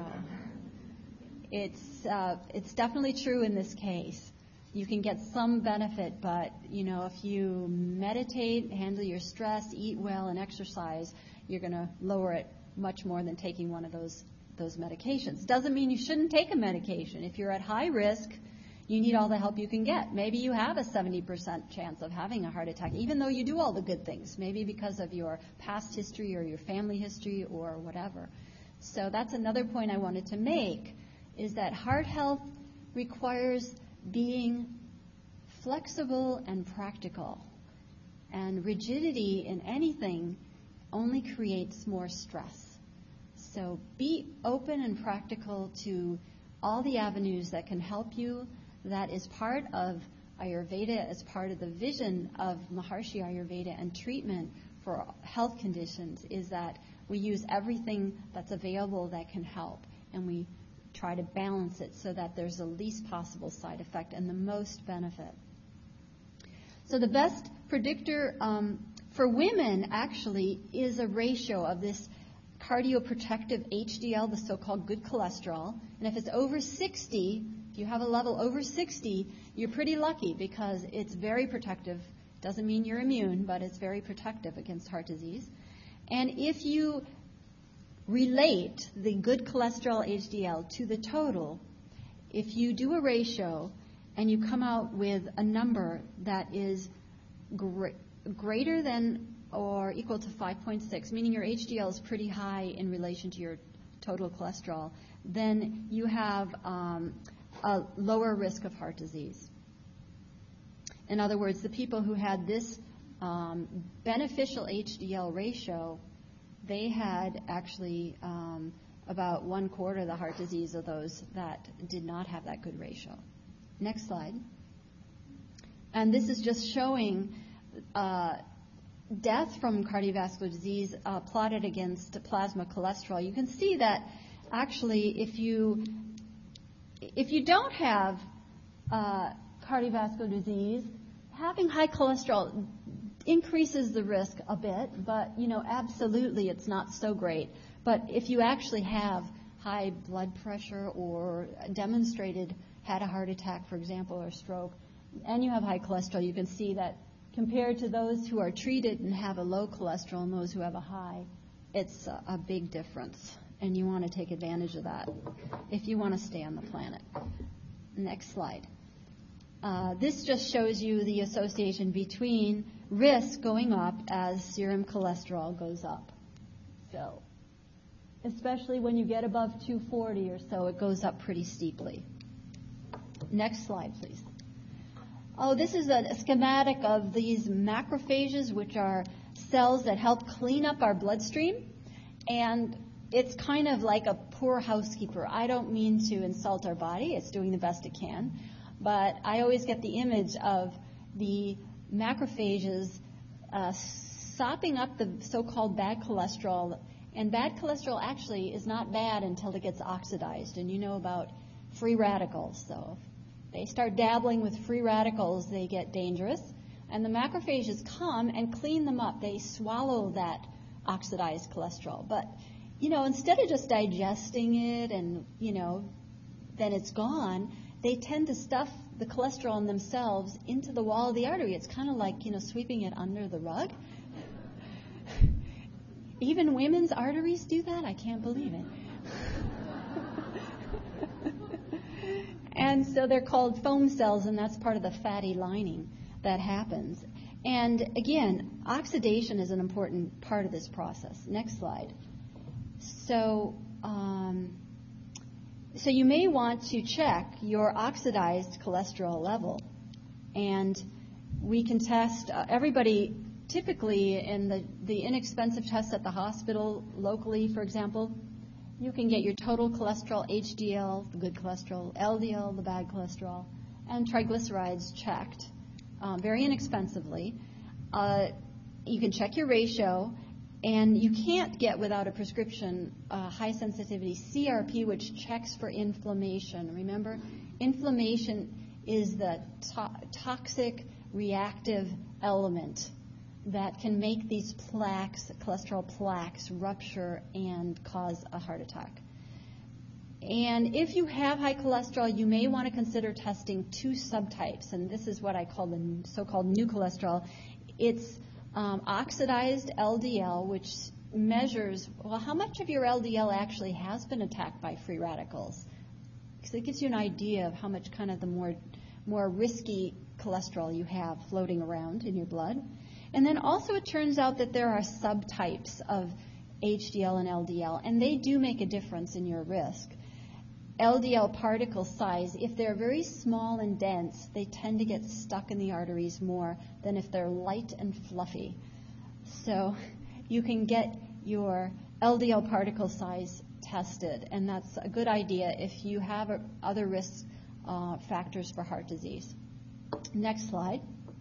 it's uh, it's definitely true in this case. You can get some benefit, but you know, if you meditate, handle your stress, eat well, and exercise, you're going to lower it much more than taking one of those those medications. Doesn't mean you shouldn't take a medication. If you're at high risk, you need all the help you can get. Maybe you have a seventy percent chance of having a heart attack, even though you do all the good things, maybe because of your past history or your family history or whatever. So that's another point I wanted to make, is that heart health requires being flexible and practical. And rigidity in anything only creates more stress. So be open and practical to all the avenues that can help you. That is part of Ayurveda, as part of the vision of Maharshi Ayurveda and treatment for health conditions, is that we use everything that's available that can help, and we try to balance it so that there's the least possible side effect and the most benefit. So the best predictor um, for women actually is a ratio of this cardioprotective H D L, the so-called good cholesterol. And if it's over sixty, if you have a level over sixty, you're pretty lucky because it's very protective. Doesn't mean you're immune, but it's very protective against heart disease. And if you relate the good cholesterol H D L to the total, if you do a ratio and you come out with a number that is gr- greater than or equal to five point six, meaning your H D L is pretty high in relation to your total cholesterol, then you have um, a lower risk of heart disease. In other words, the people who had this um, beneficial H D L ratio, they had actually um, about one quarter of the heart disease of those that did not have that good ratio. Next slide. And this is just showing uh, death from cardiovascular disease uh, plotted against plasma cholesterol. You can see that actually if you if you don't have uh, cardiovascular disease, having high cholesterol increases the risk a bit, but, you know, absolutely it's not so great. But if you actually have high blood pressure or demonstrated had a heart attack, for example, or stroke, and you have high cholesterol, you can see that compared to those who are treated and have a low cholesterol and those who have a high, it's a, a big difference. And you want to take advantage of that if you want to stay on the planet. Next slide. Uh, this just shows you the association between risk going up as serum cholesterol goes up. So, especially when you get above two forty or so, it goes up pretty steeply. Next slide, please. Oh, this is a, a schematic of these macrophages, which are cells that help clean up our bloodstream. And it's kind of like a poor housekeeper. I don't mean to insult our body. It's doing the best it can. But I always get the image of the macrophages uh, sopping up the so-called bad cholesterol. And bad cholesterol actually is not bad until it gets oxidized. And you know about free radicals. So if they start dabbling with free radicals, they get dangerous. And the macrophages come and clean them up. They swallow that oxidized cholesterol. But, you know, instead of just digesting it and, you know, then it's gone, they tend to stuff the cholesterol in themselves into the wall of the artery. It's kind of like, you know, sweeping it under the rug. Even women's arteries do that? I can't believe it. And so they're called foam cells, and that's part of the fatty lining that happens. And again, oxidation is an important part of this process. Next slide. So, um, so you may want to check your oxidized cholesterol level. And we can test uh, everybody typically in the, the inexpensive tests at the hospital locally, for example. You can get your total cholesterol, H D L, the good cholesterol, L D L, the bad cholesterol, and triglycerides checked um, very inexpensively. Uh, you can check your ratio, and you can't get without a prescription uh, high sensitivity C R P, which checks for inflammation. Remember, inflammation is the to- toxic reactive element that can make these plaques, cholesterol plaques, rupture and cause a heart attack. And if you have high cholesterol, you may want to consider testing two subtypes, and this is what I call the so-called new cholesterol. It's um, oxidized L D L, which measures, well, how much of your L D L actually has been attacked by free radicals. Because it gives you an idea of how much kind of the more, more risky cholesterol you have floating around in your blood. And then also it turns out that there are subtypes of H D L and L D L, and they do make a difference in your risk. L D L particle size, if they're very small and dense, they tend to get stuck in the arteries more than if they're light and fluffy. So you can get your L D L particle size tested, and that's a good idea if you have uh, other risk uh, factors for heart disease. Next slide.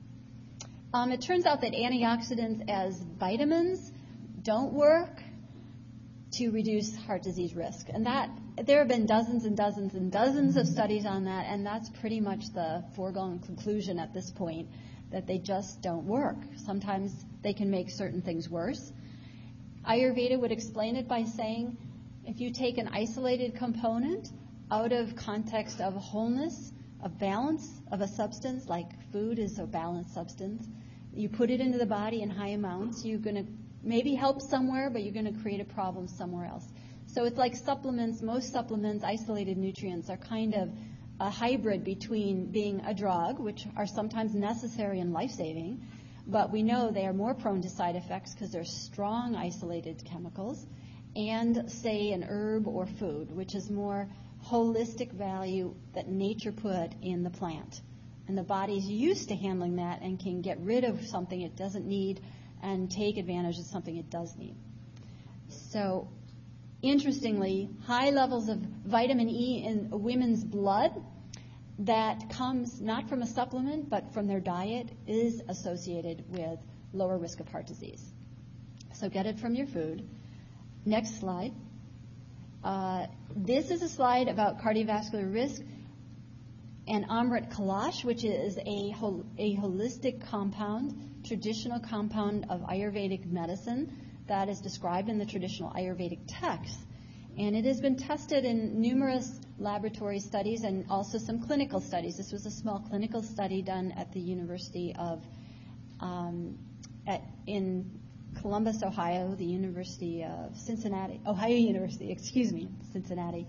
Um, it turns out that antioxidants as vitamins don't work to reduce heart disease risk. And that there have been dozens and dozens and dozens of studies on that, and that's pretty much the foregone conclusion at this point, that they just don't work. Sometimes they can make certain things worse. Ayurveda would explain it by saying, if you take an isolated component out of context of wholeness, of balance of a substance, like food is a balanced substance, you put it into the body in high amounts, you're going to maybe help somewhere, but you're going to create a problem somewhere else. So it's like supplements. Most supplements, isolated nutrients, are kind of a hybrid between being a drug, which are sometimes necessary and life-saving, but we know they are more prone to side effects because they're strong isolated chemicals, and, say, an herb or food, which is more holistic value that nature put in the plant. And the body's used to handling that and can get rid of something it doesn't need and take advantage of something it does need. So, interestingly, high levels of vitamin E in women's blood that comes not from a supplement but from their diet is associated with lower risk of heart disease. So get it from your food. Next slide. Uh, this is a slide about cardiovascular risk and Amrit Kalash, which is a, hol- a holistic compound, traditional compound of Ayurvedic medicine that is described in the traditional Ayurvedic texts. And it has been tested in numerous laboratory studies and also some clinical studies. This was a small clinical study done at the University of, um, at, in Columbus, Ohio, the University of Cincinnati, Ohio University, excuse me, Cincinnati.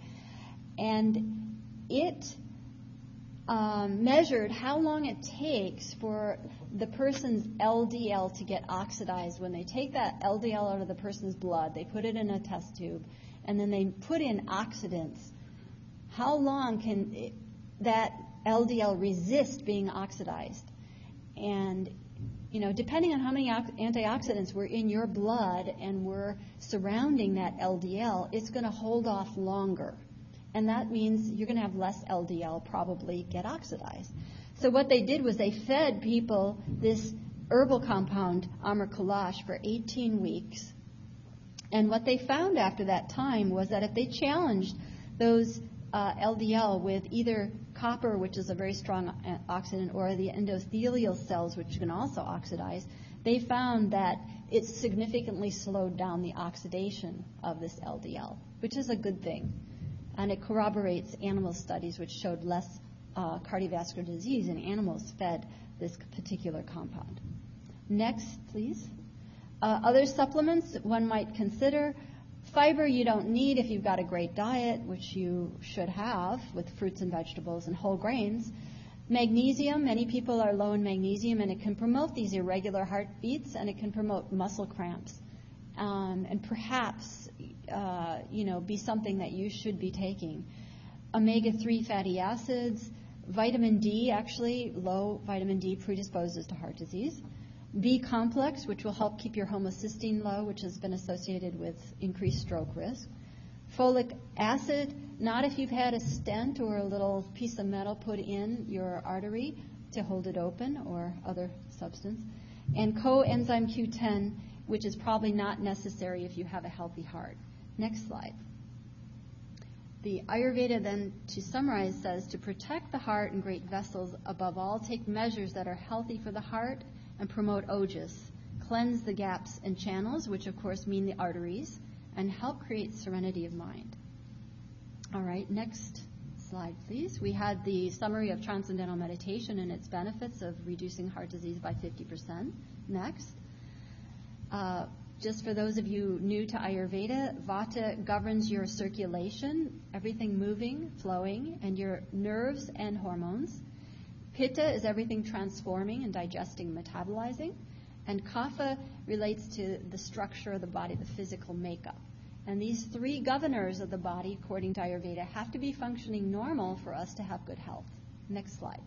And it um, measured how long it takes for the person's L D L to get oxidized. When they take that L D L out of the person's blood, they put it in a test tube, and then they put in oxidants. How long can it, that L D L resist being oxidized? And, you know, depending on how many ox- antioxidants were in your blood and were surrounding that L D L, it's going to hold off longer. And that means you're going to have less L D L probably get oxidized. So what they did was they fed people this herbal compound, Amrit Kalash, for eighteen weeks. And what they found after that time was that if they challenged those uh, L D L with either copper, which is a very strong oxidant, or the endothelial cells, which can also oxidize, they found that it significantly slowed down the oxidation of this L D L, which is a good thing. And it corroborates animal studies which showed less uh, cardiovascular disease in animals fed this particular compound. Next, please. Uh, other supplements one might consider. Fiber you don't need if you've got a great diet, which you should have with fruits and vegetables and whole grains. Magnesium, many people are low in magnesium, and it can promote these irregular heartbeats, and it can promote muscle cramps. Um, and perhaps, uh, you know, be something that you should be taking. omega three fatty acids, vitamin D, actually, low vitamin D predisposes to heart disease. B complex, which will help keep your homocysteine low, which has been associated with increased stroke risk. Folic acid, not if you've had a stent or a little piece of metal put in your artery to hold it open or other substance. And coenzyme Q ten, which is probably not necessary if you have a healthy heart. Next slide. The Ayurveda then, to summarize, says to protect the heart and great vessels, above all, take measures that are healthy for the heart and promote ojas, cleanse the gaps and channels, which of course mean the arteries, and help create serenity of mind. All right, next slide, please. We had the summary of transcendental meditation and its benefits of reducing heart disease by fifty percent. Next. Uh, just for those of you new to Ayurveda, Vata governs your circulation, everything moving, flowing, and your nerves and hormones. Pitta is everything transforming and digesting, metabolizing. And Kapha relates to the structure of the body, the physical makeup. And these three governors of the body, according to Ayurveda, have to be functioning normal for us to have good health. Next slide.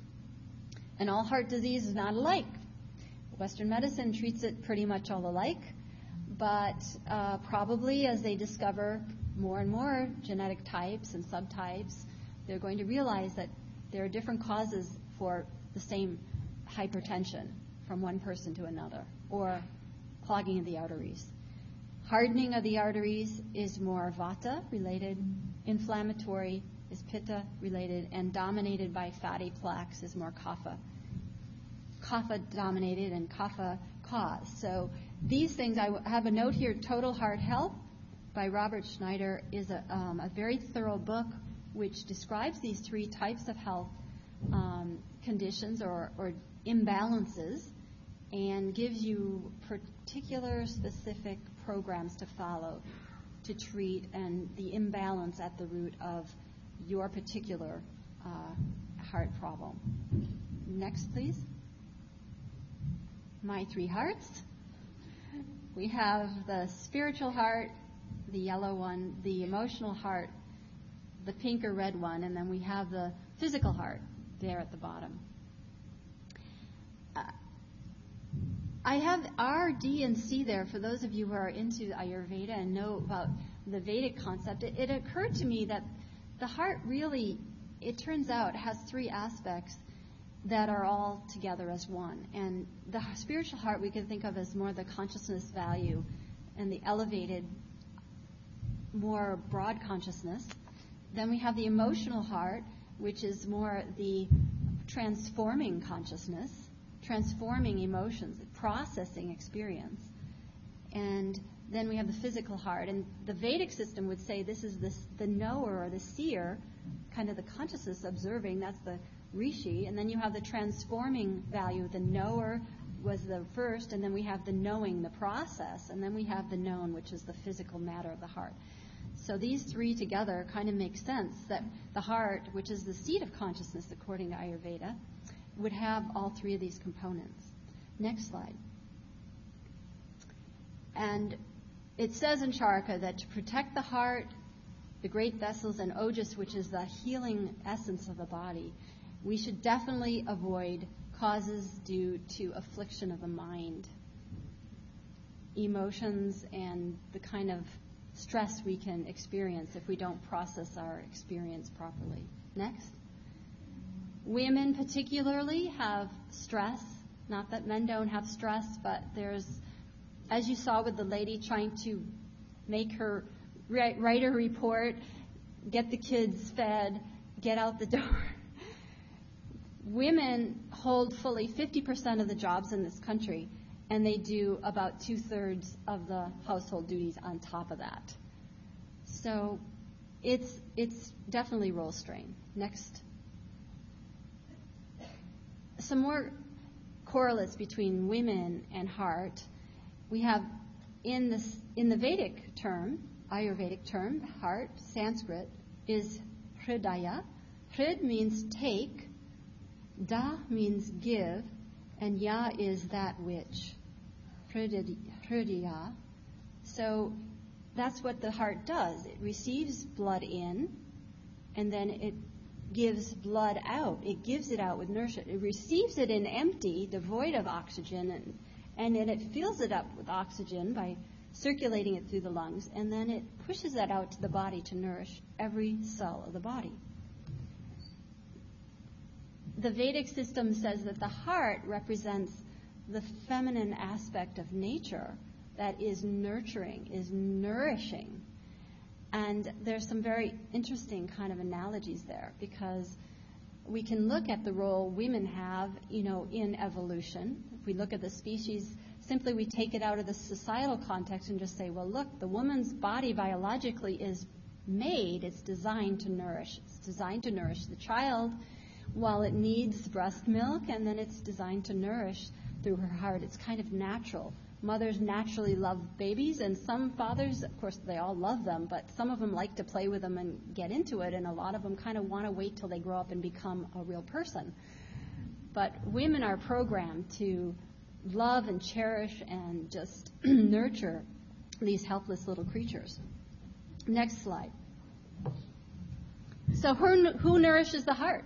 And all heart disease is not alike. Western medicine treats it pretty much all alike, but uh, probably as they discover more and more genetic types and subtypes, they're going to realize that there are different causes for the same hypertension from one person to another, or clogging of the arteries. Hardening of the arteries is more vata related, inflammatory is pitta related, and dominated by fatty plaques is more kapha. Kapha dominated and kapha caused. So these things, I have a note here, Total Heart Health by Robert Schneider is a, um, a very thorough book which describes these three types of health um, conditions or, or imbalances and gives you particular specific programs to follow to treat and the imbalance at the root of your particular uh, heart problem. Next, please. My three hearts. We have the spiritual heart, the yellow one, the emotional heart, the pink or red one, and then we have the physical heart there at the bottom. Uh, I have R, D, and C there for those of you who are into Ayurveda and know about the Vedic concept. It, it occurred to me that the heart really, it turns out, has three aspects that are all together as one. And the spiritual heart we can think of as more the consciousness value and the elevated, more broad consciousness. Then we have the emotional heart, which is more the transforming consciousness, transforming emotions, processing experience. And then we have the physical heart. And the Vedic system would say this is this, the knower or the seer, kind of the consciousness observing, that's the Rishi. And then you have the transforming value. The knower was the first, and then we have the knowing, the process, and then we have the known, which is the physical matter of the heart. So these three together kind of make sense that the heart, which is the seat of consciousness according to Ayurveda, would have all three of these components. Next slide. And it says in Charaka that to protect the heart, the great vessels, and ojas, which is the healing essence of the body, we should definitely avoid causes due to affliction of the mind, emotions, and the kind of stress we can experience if we don't process our experience properly. Next. Women particularly have stress. Not that men don't have stress, but there's, as you saw with the lady trying to make her write, write a report, get the kids fed, get out the door. Women hold fully fifty percent of the jobs in this country, and they do about two-thirds of the household duties on top of that. So it's it's definitely role strain. Next. Some more correlates between women and heart. We have in this in the Vedic term, Ayurvedic term, heart, Sanskrit, is hridaya. Hrid means take, da means give, and ya is that which. Hridaya. So that's what the heart does. It receives blood in, and then it gives blood out. It gives it out with nourishment. It receives it in empty, devoid of oxygen, and, and then it fills it up with oxygen by circulating it through the lungs, and then it pushes that out to the body to nourish every cell of the body. The Vedic system says that the heart represents the feminine aspect of nature that is nurturing, is nourishing. And there's some very interesting kind of analogies there, because we can look at the role women have, you know, in evolution. If we look at the species, simply we take it out of the societal context and just say, well, look, the woman's body biologically is made, it's designed to nourish. It's designed to nourish the child while it needs breast milk, and then it's designed to nourish through her heart. It's kind of natural. Mothers naturally love babies, and some fathers, of course, they all love them, but some of them like to play with them and get into it, and a lot of them kind of want to wait till they grow up and become a real person. But women are programmed to love and cherish and just nurture these helpless little creatures. Next slide. So who, who nourishes the heart?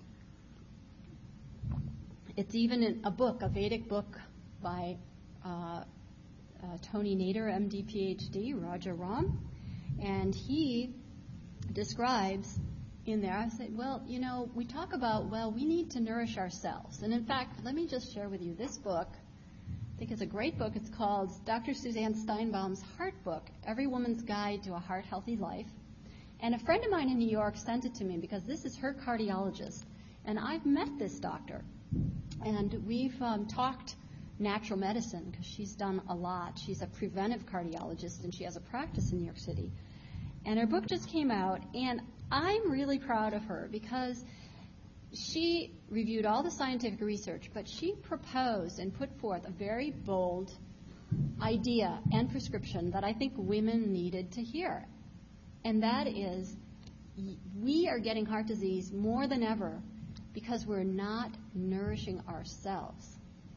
It's even in a book, a Vedic book by uh, uh, Tony Nader, M D, P H D, Raja Ram. And he describes in there, I said, well, you know, we talk about, well, we need to nourish ourselves. And in fact, let me just share with you this book. I think it's a great book. It's called Doctor Suzanne Steinbaum's Heart Book, Every Woman's Guide to a Heart-Healthy Life. And a friend of mine in New York sent it to me because this is her cardiologist. And I've met this doctor. And we've um, talked natural medicine because she's done a lot. She's a preventive cardiologist, and she has a practice in New York City. And her book just came out, and I'm really proud of her because she reviewed all the scientific research, but she proposed and put forth a very bold idea and prescription that I think women needed to hear. And that is, we are getting heart disease more than ever because we're not nourishing ourselves.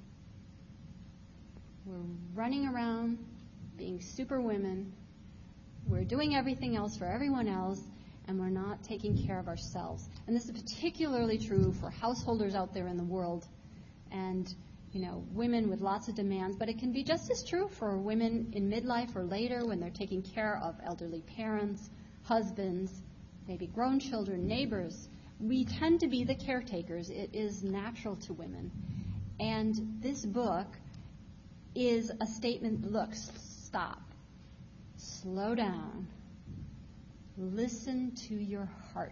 We're running around being super women. We're doing everything else for everyone else, and we're not taking care of ourselves. And this is particularly true for householders out there in the world and, you know, women with lots of demands. But it can be just as true for women in midlife or later when they're taking care of elderly parents, husbands, maybe grown children, neighbors. We tend to be the caretakers. It is natural to women. And this book is a statement, look, stop, slow down, listen to your heart.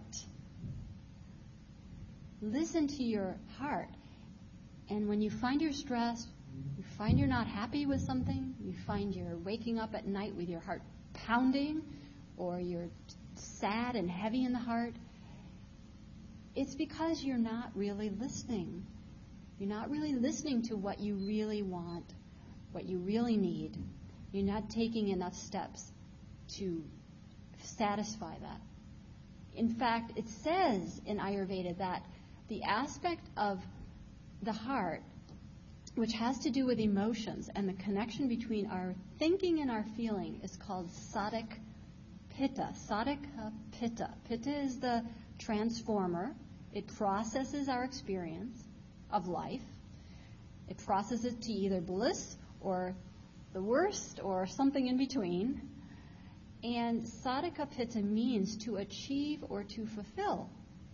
Listen to your heart. And when you find you're stressed, you find you're not happy with something, you find you're waking up at night with your heart pounding, or you're sad and heavy in the heart, it's because you're not really listening. You're not really listening to what you really want, what you really need. You're not taking enough steps to satisfy that. In fact, it says in Ayurveda that the aspect of the heart, which has to do with emotions and the connection between our thinking and our feeling, is called sattvic pitta. Sattvic pitta. Pitta is the transformer. It processes our experience of life. It processes it to either bliss or the worst or something in between. And sattvic pitta means to achieve or to fulfill.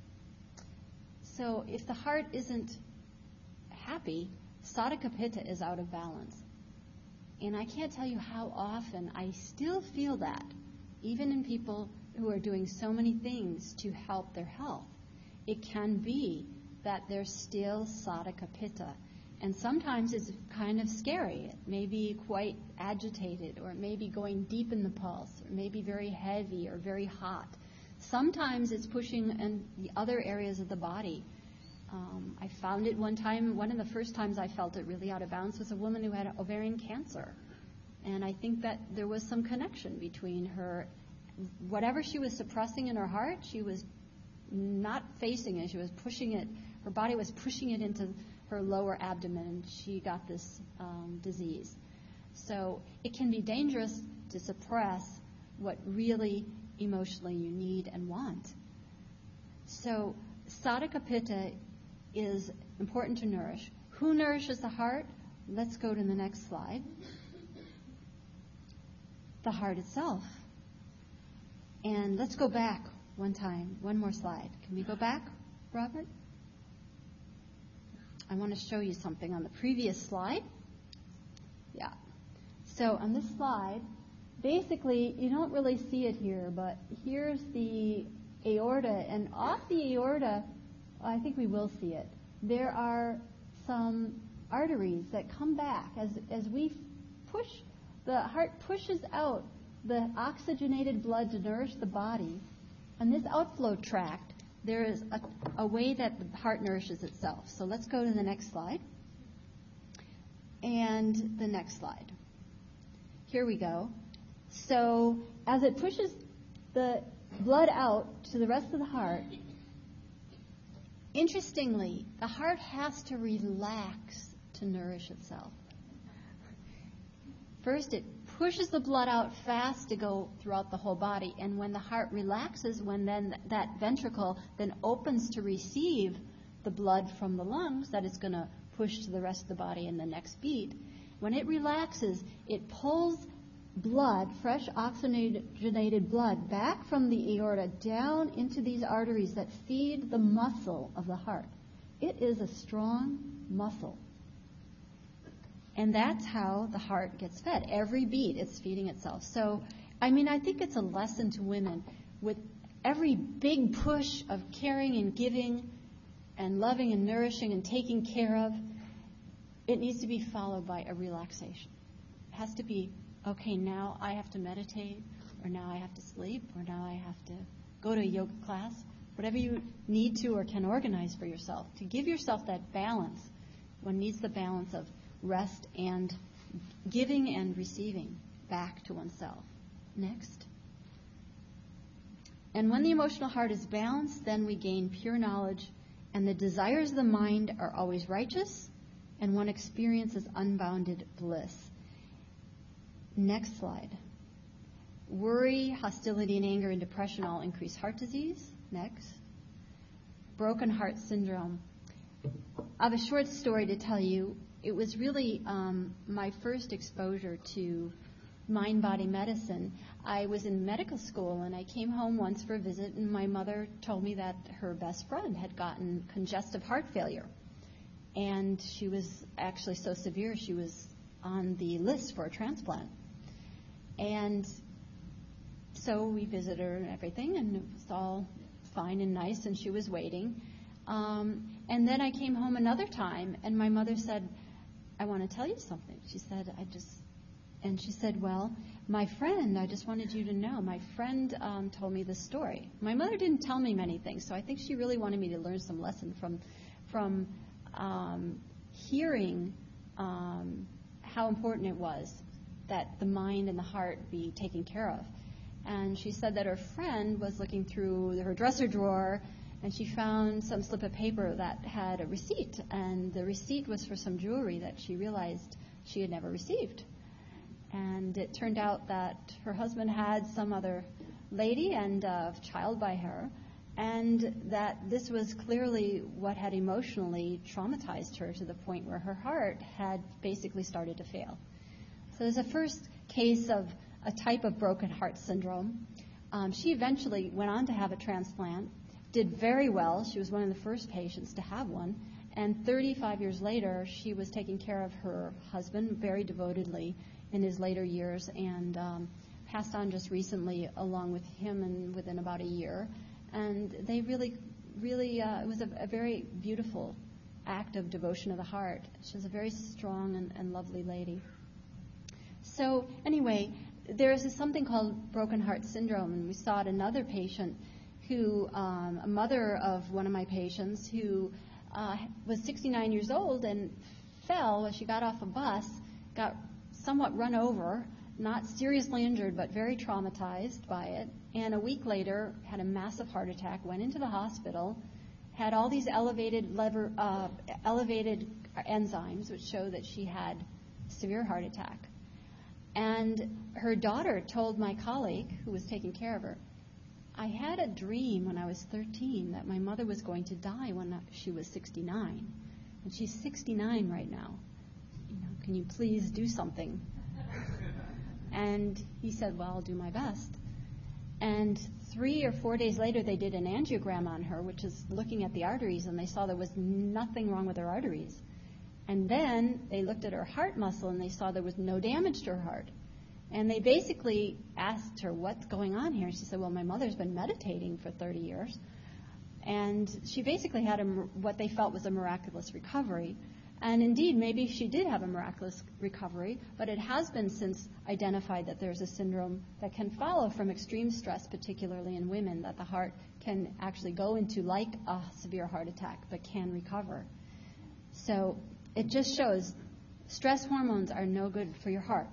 So if the heart isn't happy, sattvic pitta is out of balance. And I can't tell you how often I still feel that, even in people who are doing so many things to help their health. It can be that they're still sattvic pitta. And sometimes it's kind of scary. It may be quite agitated, or it may be going deep in the pulse, or it may be very heavy or very hot. Sometimes it's pushing in the other areas of the body. Um, I found it one time, one of the first times I felt it really out of balance was a woman who had ovarian cancer. And I think that there was some connection between her, whatever she was suppressing in her heart, she was not facing it, she was pushing it, her body was pushing it into her lower abdomen, and she got this um, disease. So it can be dangerous to suppress what really emotionally you need and want. So sattvic pitta is important to nourish. Who nourishes the heart? Let's go to the next slide. The heart itself. And let's go back one time, one more slide. Can we go back, Robert? I want to show you something on the previous slide. Yeah. So on this slide, basically, you don't really see it here, but here's the aorta, and off the aorta, I think we will see it. There are some arteries that come back as as we push, the heart pushes out the oxygenated blood to nourish the body. On this outflow tract, there is a, a way that the heart nourishes itself. So let's go to the next slide. And the next slide. Here we go. So as it pushes the blood out to the rest of the heart, interestingly, the heart has to relax to nourish itself. First, it pushes the blood out fast to go throughout the whole body, and when the heart relaxes, when then that ventricle then opens to receive the blood from the lungs that it's going to push to the rest of the body in the next beat, when it relaxes, it pulls blood, fresh oxygenated blood, back from the aorta down into these arteries that feed the muscle of the heart. It is a strong muscle. And that's how the heart gets fed. Every beat, it's feeding itself. So, I mean, I think it's a lesson to women. With every big push of caring and giving and loving and nourishing and taking care of, it needs to be followed by a relaxation. It has to be, okay, now I have to meditate, or now I have to sleep, or now I have to go to a yoga class. Whatever you need to or can organize for yourself. To give yourself that balance. One needs the balance of rest and giving and receiving back to oneself. Next. And when the emotional heart is balanced, then we gain pure knowledge, and the desires of the mind are always righteous, and one experiences unbounded bliss. Next slide. Worry, hostility, and anger and depression all increase heart disease. Next. Broken heart syndrome. I have a short story to tell you. It was really um, my first exposure to mind-body medicine. I was in medical school, and I came home once for a visit, and my mother told me that her best friend had gotten congestive heart failure. And she was actually so severe, she was on the list for a transplant. And so we visited her and everything, and it was all fine and nice, and she was waiting. Um, and then I came home another time, and my mother said, I want to tell you something. She said, I just, and she said, well, my friend, I just wanted you to know, my friend um, told me this story. My mother didn't tell me many things, so I think she really wanted me to learn some lesson from, from um, hearing um, how important it was that the mind and the heart be taken care of. And she said that her friend was looking through her dresser drawer, and she found some slip of paper that had a receipt, and the receipt was for some jewelry that she realized she had never received. And it turned out that her husband had some other lady and a child by her, and that this was clearly what had emotionally traumatized her to the point where her heart had basically started to fail. So there's a first case of a type of broken heart syndrome. Um, she eventually went on to have a transplant, did very well. She was one of the first patients to have one. And thirty-five years later, she was taking care of her husband very devotedly in his later years, and um, passed on just recently along with him and within about a year. And they really, really, uh, it was a, a very beautiful act of devotion of the heart. She was a very strong and, and lovely lady. So anyway, there is something called broken heart syndrome, and we saw it in another patient who, um, a mother of one of my patients who uh, was sixty-nine years old and fell as she got off a bus, got somewhat run over, not seriously injured, but very traumatized by it, and a week later had a massive heart attack, went into the hospital, had all these elevated lever, uh, elevated enzymes, which show that she had severe heart attack. And her daughter told my colleague, who was taking care of her, I had a dream when I was thirteen that my mother was going to die when she was sixty-nine. And she's sixty-nine right now. You know, can you please do something? And he said, well, I'll do my best. And three or four days later, they did an angiogram on her, which is looking at the arteries, and they saw there was nothing wrong with her arteries. And then they looked at her heart muscle, and they saw there was no damage to her heart. And they basically asked her, what's going on here? And she said, well, my mother's been meditating for thirty years. And she basically had a, what they felt was a miraculous recovery. And indeed, maybe she did have a miraculous recovery, but it has been since identified that there's a syndrome that can follow from extreme stress, particularly in women, that the heart can actually go into like a severe heart attack, but can recover. So it just shows stress hormones are no good for your heart.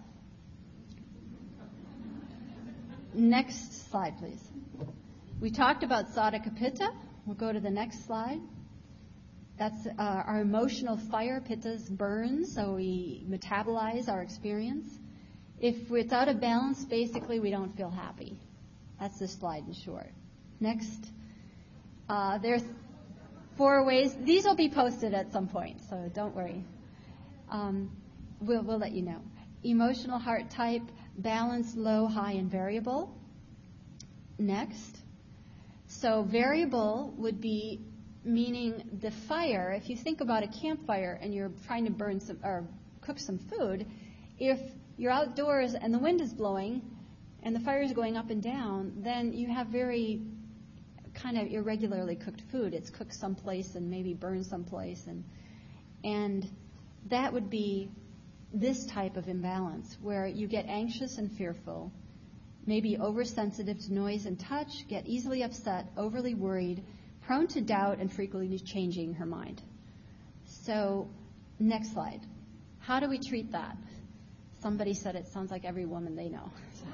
Next slide, please. We talked about Sadhaka Pitta. We'll go to the next slide. That's uh, our emotional fire. Pittas burns, so we metabolize our experience. If it's out of balance, basically we don't feel happy. That's this slide in short. Next. Uh, there's four ways. These will be posted at some point, so don't worry. Um, we'll, we'll let you know. Emotional heart type, Balance, low, high, and variable. Next. So variable would be meaning the fire. If you think about a campfire and you're trying to burn some or cook some food, if you're outdoors and the wind is blowing and the fire is going up and down, then you have very kind of irregularly cooked food. It's cooked someplace and maybe burned someplace, and and that would be this type of imbalance where you get anxious and fearful, maybe oversensitive to noise and touch, get easily upset, overly worried, prone to doubt, and frequently changing her mind. So, next slide. How do we treat that? Somebody said it sounds like every woman they know.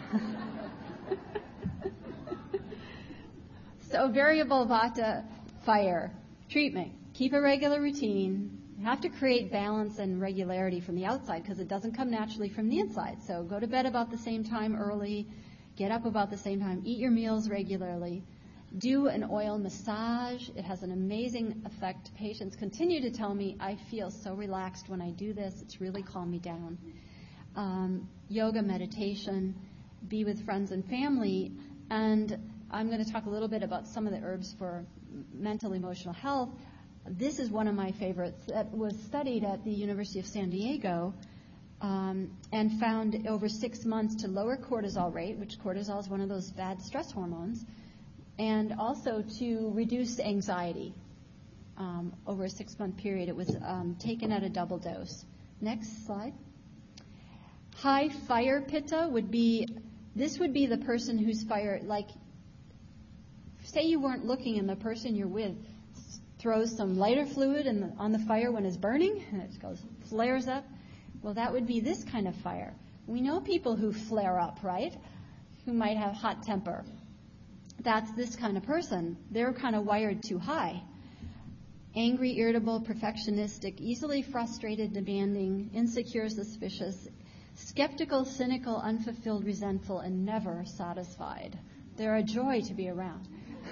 So, variable vata, fire, treatment. Keep a regular routine. You have to create balance and regularity from the outside because it doesn't come naturally from the inside. So, go to bed about the same time early. Get up about the same time. Eat your meals regularly. Do an oil massage. It has an amazing effect. Patients continue to tell me, I feel so relaxed when I do this. It's really calmed me down. Um, yoga, meditation, be with friends and family. And I'm going to talk a little bit about some of the herbs for mental, emotional health. This is one of my favorites that was studied at the University of San Diego um, and found over six months to lower cortisol rate, which cortisol is one of those bad stress hormones, and also to reduce anxiety um, over a six-month period. It was um, taken at a double dose. Next slide. High fire pitta would be, this would be the person whose fire, like, say you weren't looking and the person you're with throws some lighter fluid in the, on the fire when it's burning, and it goes, flares up. Well, that would be this kind of fire. We know people who flare up, right? Who might have hot temper. That's this kind of person. They're kind of wired too high. Angry, irritable, perfectionistic, easily frustrated, demanding, insecure, suspicious, skeptical, cynical, unfulfilled, resentful, and never satisfied. They're a joy to be around.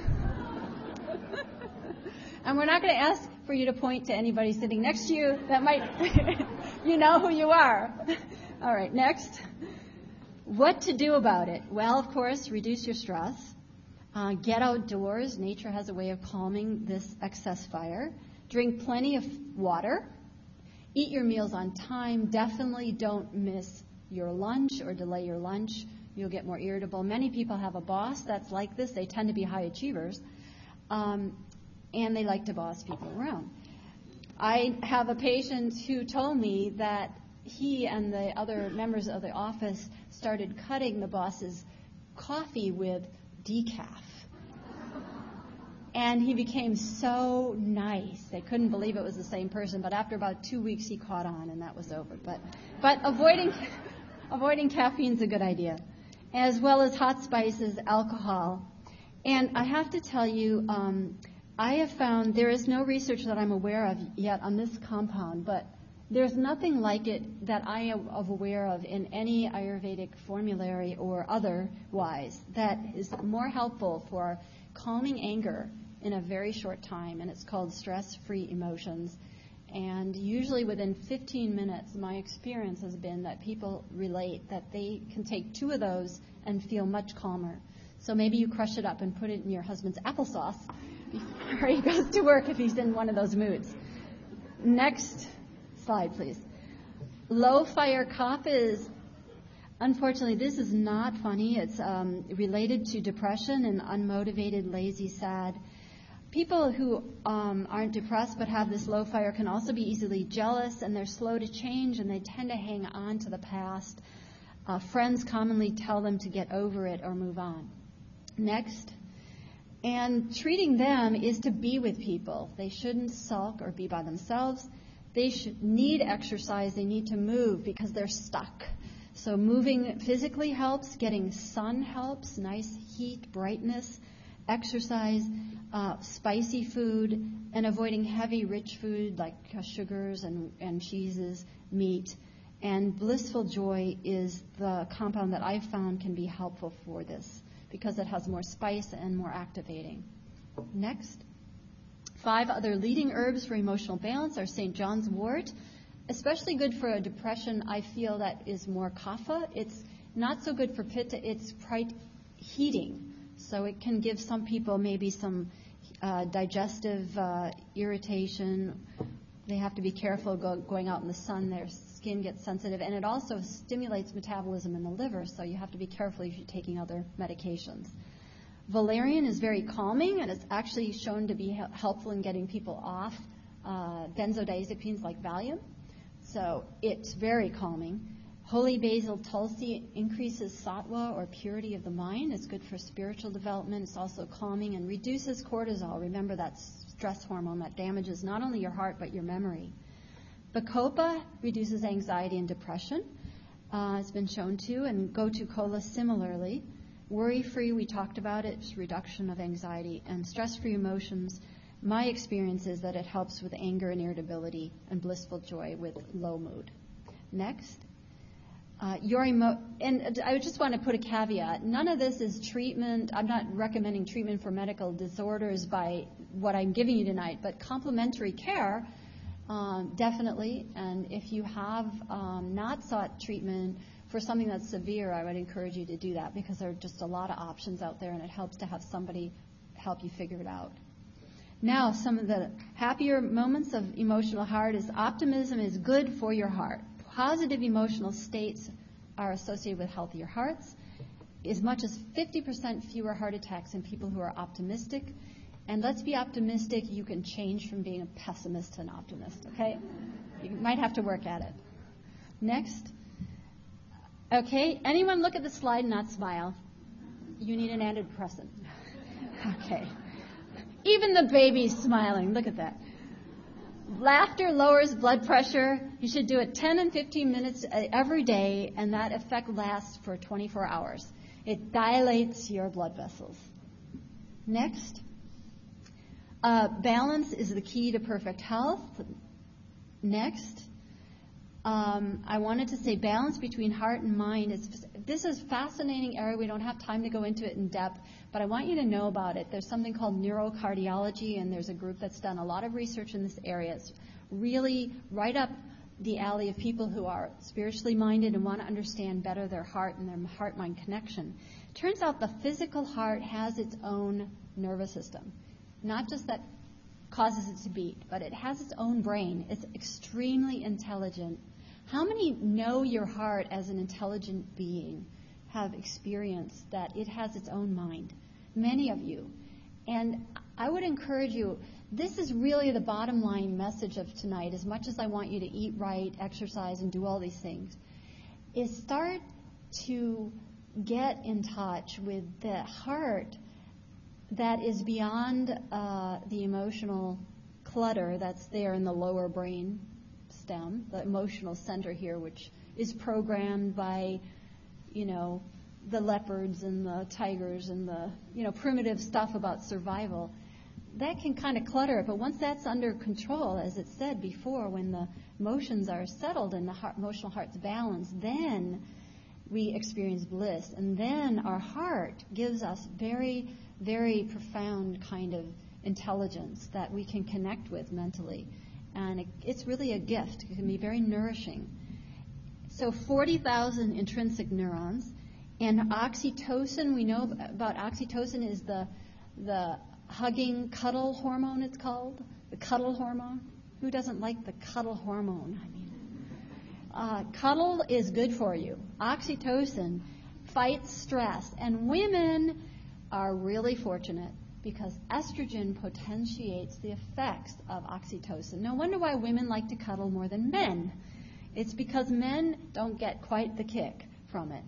And we're not going to ask for you to point to anybody sitting next to you. That might, you know who you are. All right, next. What to do about it? Well, of course, reduce your stress. Uh, get outdoors. Nature has a way of calming this excess fire. Drink plenty of water. Eat your meals on time. Definitely don't miss your lunch or delay your lunch. You'll get more irritable. Many people have a boss that's like this. They tend to be high achievers. Um, and they like to boss people around. I have a patient who told me that he and the other members of the office started cutting the boss's coffee with decaf. And he became so nice. They couldn't believe it was the same person, but after about two weeks he caught on and that was over. But but avoiding avoiding caffeine is a good idea, as well as hot spices, alcohol. And I have to tell you, um, I have found there is no research that I'm aware of yet on this compound, but there's nothing like it that I am aware of in any Ayurvedic formulary or otherwise that is more helpful for calming anger in a very short time, and it's called stress-free emotions. And usually within fifteen minutes, my experience has been that people relate that they can take two of those and feel much calmer. So maybe you crush it up and put it in your husband's applesauce before he goes to work if he's in one of those moods. Next slide, please. Low fire kapha is, unfortunately, this is not funny. It's um, related to depression and unmotivated, lazy, sad. People who um, aren't depressed but have this low fire can also be easily jealous, and they're slow to change, and they tend to hang on to the past. Uh, friends commonly tell them to get over it or move on. Next. And treating them is to be with people. They shouldn't sulk or be by themselves. They should need exercise. They need to move because they're stuck. So moving physically helps. Getting sun helps. Nice heat, brightness, exercise, uh, spicy food, and avoiding heavy, rich food like uh, sugars and, and cheeses, meat. And blissful joy is the compound that I've found can be helpful for this, because it has more spice and more activating. Next. Five other leading herbs for emotional balance are Saint John's wort, especially good for a depression I feel that is more kapha. It's Not so good for pitta. It's quite heating. So it can give some people maybe some uh, digestive uh, irritation. They have to be careful go, going out in the sun. Their skin gets sensitive. And it also stimulates metabolism in the liver, so you have to be careful if you're taking other medications. Valerian is very calming, and it's actually shown to be he- helpful in getting people off uh, benzodiazepines like Valium. So it's very calming. Holy basil tulsi increases sattva, or purity of the mind. It's good for spiritual development. It's also calming and reduces cortisol. Remember, that stress hormone that damages not only your heart but your memory. Bacopa reduces anxiety and depression. Uh, it's been shown to, and Gotu kola similarly. Worry-free, we talked about it, it's reduction of anxiety. And stress-free emotions, my experience is that it helps with anger and irritability and blissful joy with low mood. Next. Uh, your emo- and I just want to put a caveat. None of this is treatment. I'm not recommending treatment for medical disorders by what I'm giving you tonight, but complementary care, um, definitely. And if you have um, not sought treatment for something that's severe, I would encourage you to do that, because there are just a lot of options out there, and it helps to have somebody help you figure it out. Now, some of the happier moments of emotional heart is optimism is good for your heart. Positive emotional states are associated with healthier hearts. As much as fifty percent fewer heart attacks in people who are optimistic. And let's be optimistic. You can change from being a pessimist to an optimist, okay? You might have to work at it. Next. Okay, anyone look at the slide and not smile? You need an antidepressant. Okay. Even the baby's smiling. Look at that. Laughter lowers blood pressure. You should do it ten and fifteen minutes every day, and that effect lasts for twenty-four hours. It dilates your blood vessels. Next. Uh, balance is the key to perfect health. Next. Um, I wanted to say balance between heart and mind. Is, this is a fascinating area. We don't have time to go into it in depth, but I want you to know about it. There's something called neurocardiology, and there's a group that's done a lot of research in this area. It's really right up the alley of people who are spiritually minded and want to understand better their heart and their heart-mind connection. Turns out the physical heart has its own nervous system, not just that causes it to beat, but it has its own brain. It's extremely intelligent. How many know your heart as an intelligent being, have experienced that it has its own mind? Many of you. And I would encourage you, this is really the bottom line message of tonight, as much as I want you to eat right, exercise, and do all these things, is start to get in touch with the heart that is beyond uh, the emotional clutter that's there in the lower brain stem, the emotional center here, which is programmed by, you know, the leopards and the tigers and the, you know, primitive stuff about survival. That can kind of clutter it, but once that's under control, as it said before, when the emotions are settled and the heart, emotional heart's balanced, then we experience bliss. And then our heart gives us very, very profound kind of intelligence that we can connect with mentally. And it, it's really a gift. It can be very nourishing. So forty thousand intrinsic neurons. And oxytocin, we know about oxytocin is the the hugging cuddle hormone, it's called. The cuddle hormone. Who doesn't like the cuddle hormone? I mean, uh, cuddle is good for you. Oxytocin fights stress. And women are really fortunate, because estrogen potentiates the effects of oxytocin. No wonder why women like to cuddle more than men. It's because men don't get quite the kick from it.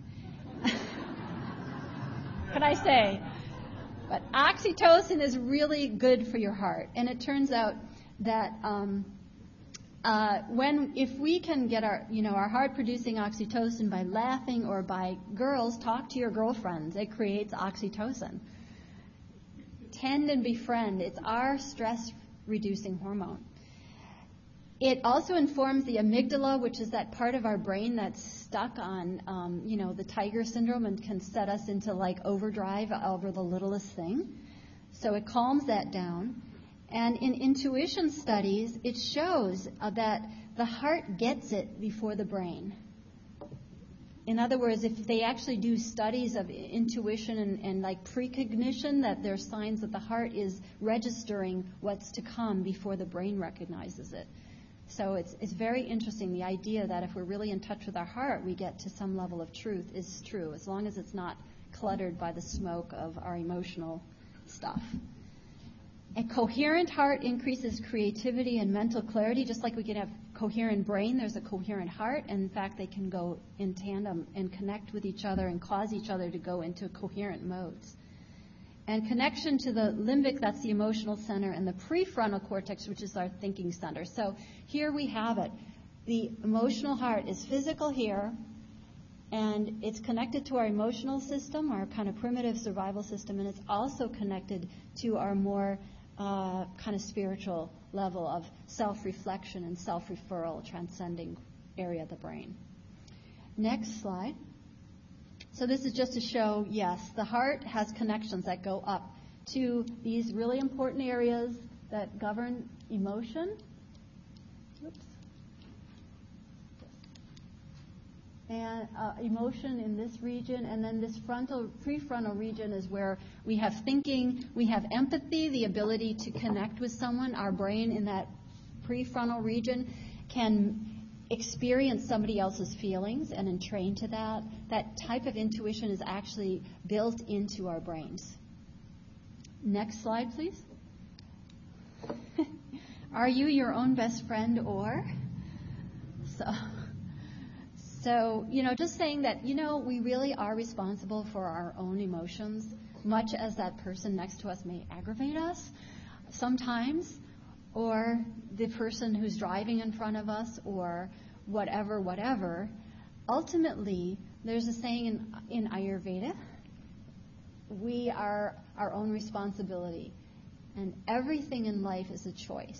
Can I say? But oxytocin is really good for your heart. And it turns out that um, uh, when if we can get our, you know, our heart producing oxytocin by laughing or by girls, talk to your girlfriends. It creates oxytocin. Tend and befriend. It's our stress-reducing hormone. It also informs the amygdala, which is that part of our brain that's stuck on, um, you know, the tiger syndrome and can set us into like overdrive over the littlest thing. So it calms that down. And in intuition studies, it shows uh, that the heart gets it before the brain. in other words, if they actually do studies of intuition and, and like precognition, that there are signs that the heart is registering what's to come before the brain recognizes it. So it's it's very interesting. The idea that if we're really in touch with our heart, we get to some level of truth is true, as long as it's not cluttered by the smoke of our emotional stuff. A coherent heart increases creativity and mental clarity. Just like we can have coherent brain, there's a coherent heart. And in fact, they can go in tandem and connect with each other and cause each other to go into coherent modes. And connection to the limbic, that's the emotional center, and the prefrontal cortex, which is our thinking center. So here we have it. The emotional heart is physical here, and it's connected to our emotional system, our kind of primitive survival system, and it's also connected to our more uh, kind of spiritual level of self-reflection and self-referral, transcending area of the brain. Next slide. So this is just to show, yes, the heart has connections that go up to these really important areas that govern emotion. Oops. And uh, emotion in this region, and then this frontal, prefrontal region is where we have thinking, we have empathy, the ability to connect with someone. Our brain in that prefrontal region can experience somebody else's feelings and entrain to that. That type of intuition is actually built into our brains. Next slide, please. Are you your own best friend or? So, so, you know, just saying that, you know, we really are responsible for our own emotions, much as that person next to us may aggravate us sometimes, or the person who's driving in front of us, or whatever, whatever. Ultimately, there's a saying in, in Ayurveda, we are our own responsibility. And everything in life is a choice.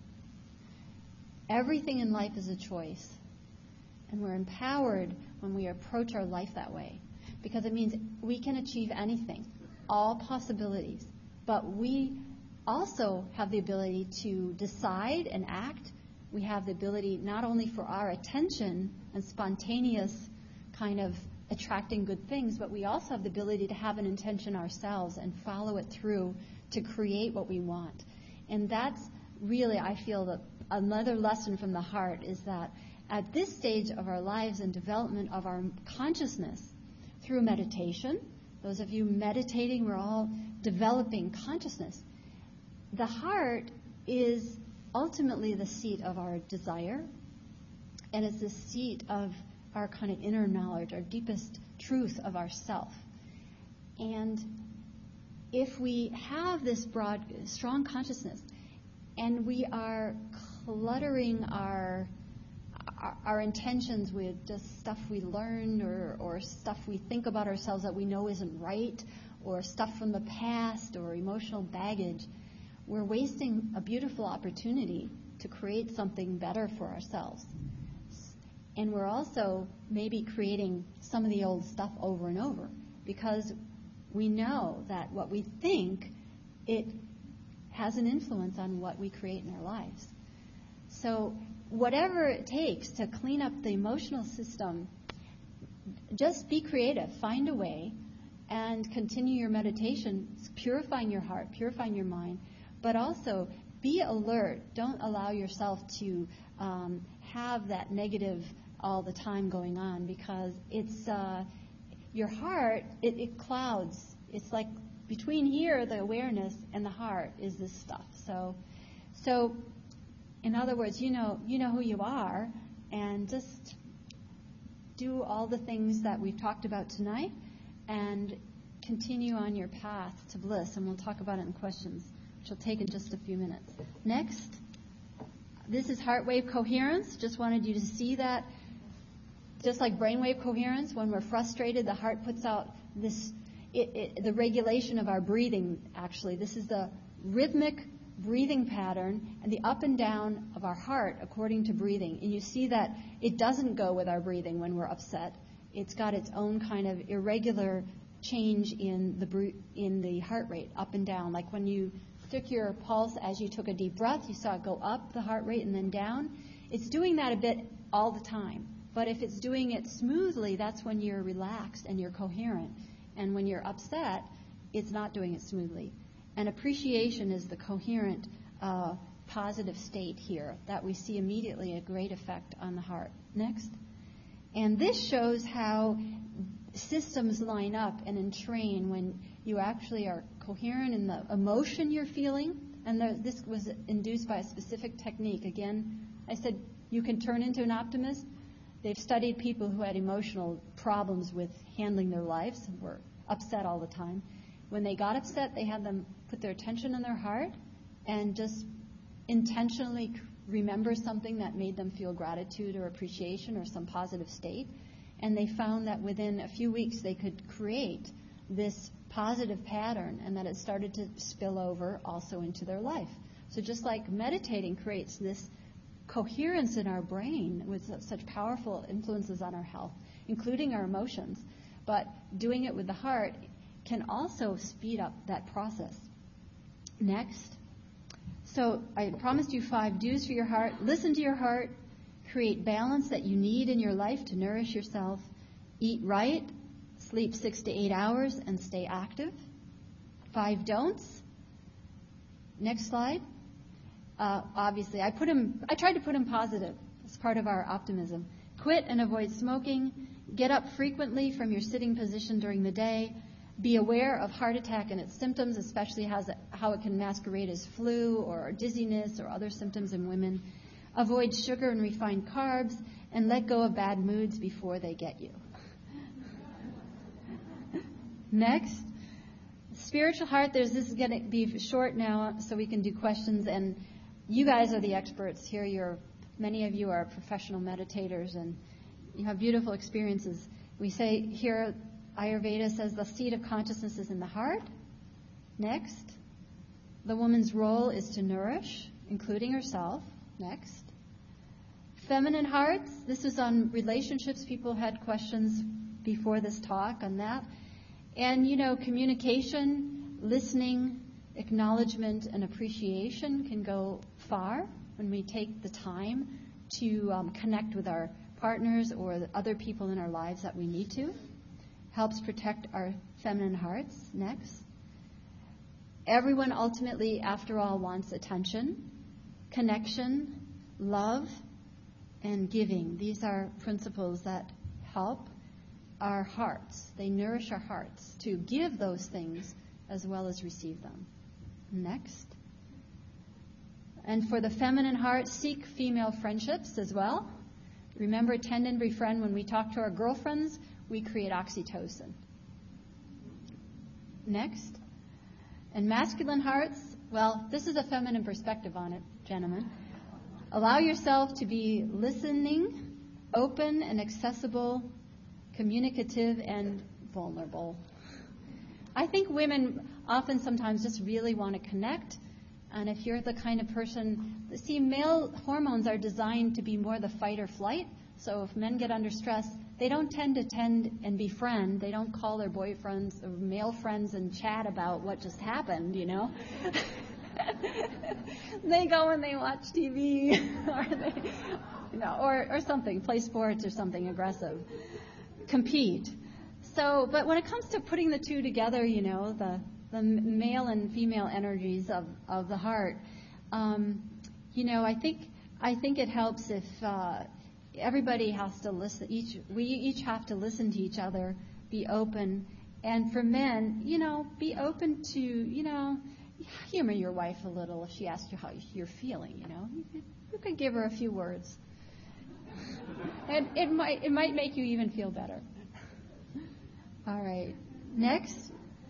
Everything in life is a choice. And we're empowered when we approach our life that way, because it means we can achieve anything, all possibilities. But we also have the ability to decide and act. We have the ability not only for our attention and spontaneous kind of attracting good things, but we also have the ability to have an intention ourselves and follow it through to create what we want. And that's really, I feel, that another lesson from the heart is that at this stage of our lives and development of our consciousness through meditation, those of you meditating, we're all developing consciousness. The heart is ultimately the seat of our desire, and it's the seat of our kind of inner knowledge, our deepest truth of ourself. And if we have this broad, strong consciousness, and we are cluttering our our, our intentions with just stuff we learned or, or stuff we think about ourselves that we know isn't right, or stuff from the past, or emotional baggage, we're wasting a beautiful opportunity to create something better for ourselves. And we're also maybe creating some of the old stuff over and over, because we know that what we think, it has an influence on what we create in our lives. So whatever it takes to clean up the emotional system, just be creative, find a way, and continue your meditation, purifying your heart, purifying your mind, but also be alert. Don't allow yourself to um, have that negative all the time going on, because it's uh, your heart, it, it clouds. It's like between here, the awareness, and the heart is this stuff. So, so in other words, you know, you know who you are, and just do all the things that we've talked about tonight, and continue on your path to bliss. And we'll talk about it in questions, which will take in just a few minutes. Next, this is heart wave coherence. Just wanted you to see that. Just like brainwave coherence, when we're frustrated, the heart puts out this, it, it, the regulation of our breathing, actually. This is the rhythmic breathing pattern and the up and down of our heart according to breathing. And you see that it doesn't go with our breathing when we're upset. It's got its own kind of irregular change in the in the heart rate, up and down. Like when you took your pulse as you took a deep breath, you saw it go up, the heart rate, and then down. It's doing that a bit all the time. But if it's doing it smoothly, that's when you're relaxed and you're coherent. And when you're upset, it's not doing it smoothly. And appreciation is the coherent, uh, positive state here that we see immediately a great effect on the heart. Next. And this shows how systems line up and entrain when you actually are coherent in the emotion you're feeling. And the, this was induced by a specific technique. Again, I said you can turn into an optimist. They've studied people who had emotional problems with handling their lives, were upset all the time. When they got upset, they had them put their attention on their heart and just intentionally remember something that made them feel gratitude or appreciation or some positive state. And they found that within a few weeks they could create this positive pattern and that it started to spill over also into their life. So just like meditating creates this coherence in our brain with such powerful influences on our health, including our emotions, but doing it with the heart can also speed up that process. Next. So I promised you five do's for your heart. Listen to your heart. Create balance that you need in your life to nourish yourself. Eat right. Sleep six to eight hours and stay active. Five don'ts. Next slide. Uh, obviously, I put him. I tried to put him positive as part of our optimism. Quit and avoid smoking. Get up frequently from your sitting position during the day. Be aware of heart attack and its symptoms, especially how it can masquerade as flu or dizziness or other symptoms in women. Avoid sugar and refined carbs, and let go of bad moods before they get you. Next, spiritual heart. There's this is going to be short now, so we can do questions. And you guys are the experts here. You're many of you are professional meditators, and you have beautiful experiences. We say here. Ayurveda says the seat of consciousness is in the heart. Next. The woman's role is to nourish, including herself. Next. Feminine hearts. This was on relationships. People had questions before this talk on that. And, you know, communication, listening, acknowledgement, and appreciation can go far when we take the time to um, connect with our partners or the other people in our lives that we need to. Helps protect our feminine hearts. Next. Everyone ultimately, after all, wants attention, connection, love, and giving. These are principles that help our hearts. They nourish our hearts to give those things as well as receive them. Next. And for the feminine heart, seek female friendships as well. Remember, tend and befriend. When we talk to our girlfriends, we create oxytocin. Next. And masculine hearts, well, this is a feminine perspective on it, gentlemen. Allow yourself to be listening, open and accessible, communicative and vulnerable. I think women often sometimes just really want to connect. And if you're the kind of person, see, male hormones are designed to be more the fight or flight. So if men get under stress, they don't tend to tend and befriend. They don't call their boyfriends or male friends and chat about what just happened, you know. They go and they watch T V or, they, you know, or, or something, play sports or something aggressive, compete. So, but when it comes to putting the two together, you know, the, the male and female energies of, of the heart, um, you know, I think I think it helps if uh, everybody has to listen. Each we each have to listen to each other, be open, and for men, you know, be open to, you know, humor your wife a little if she asks you how you're feeling. You know, you could, you could give her a few words, and it might it might make you even feel better. All right, next.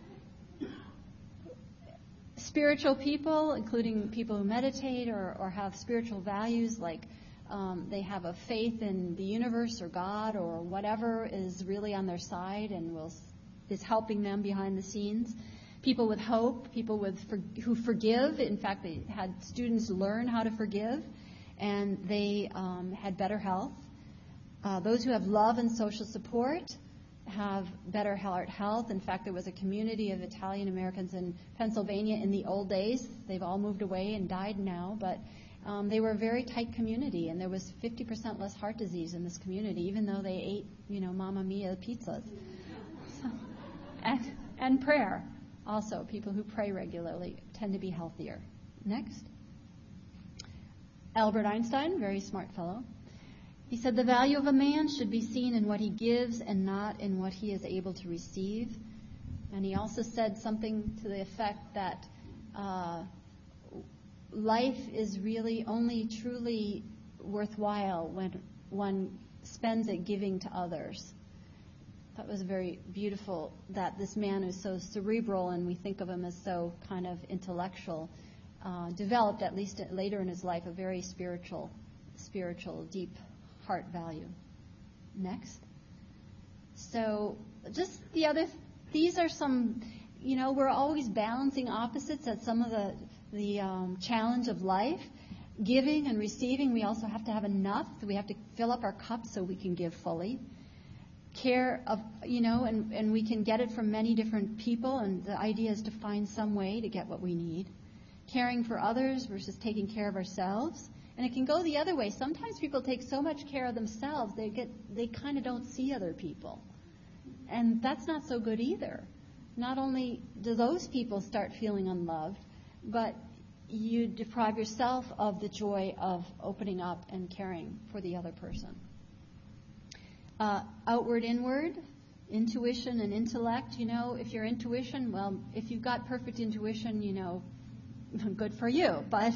Spiritual people, including people who meditate or, or have spiritual values, like um, they have a faith in the universe or God or whatever is really on their side and will is helping them behind the scenes. People with hope, people with for, who forgive. In fact, they had students learn how to forgive, and they um, had better health. Uh, those who have love and social support have better heart health. In fact, there was a community of Italian Americans in Pennsylvania in the old days. They've all moved away and died now, but Um, they were a very tight community, and there was fifty percent less heart disease in this community, even though they ate, you know, Mamma Mia pizzas. So, and, and prayer. Also, people who pray regularly tend to be healthier. Next. Albert Einstein, very smart fellow. He said, the value of a man should be seen in what he gives and not in what he is able to receive. And he also said something to the effect that uh, life is really only truly worthwhile when one spends it giving to others. That was very beautiful that this man who's so cerebral and we think of him as so kind of intellectual uh, developed, at least later in his life, a very spiritual, spiritual, deep heart value. Next. So just the other, these are some, you know, we're always balancing opposites at some of the, the um, challenge of life. Giving and receiving, we also have to have enough. We have to fill up our cups so we can give fully. Care of, you know, and, and we can get it from many different people, and the idea is to find some way to get what we need. Caring for others versus taking care of ourselves. And it can go the other way. Sometimes people take so much care of themselves, they get they kind of don't see other people. And that's not so good either. Not only do those people start feeling unloved, but you deprive yourself of the joy of opening up and caring for the other person. Uh, outward, inward, intuition and intellect. You know, if your intuition, well, if you've got perfect intuition, you know, good for you. But,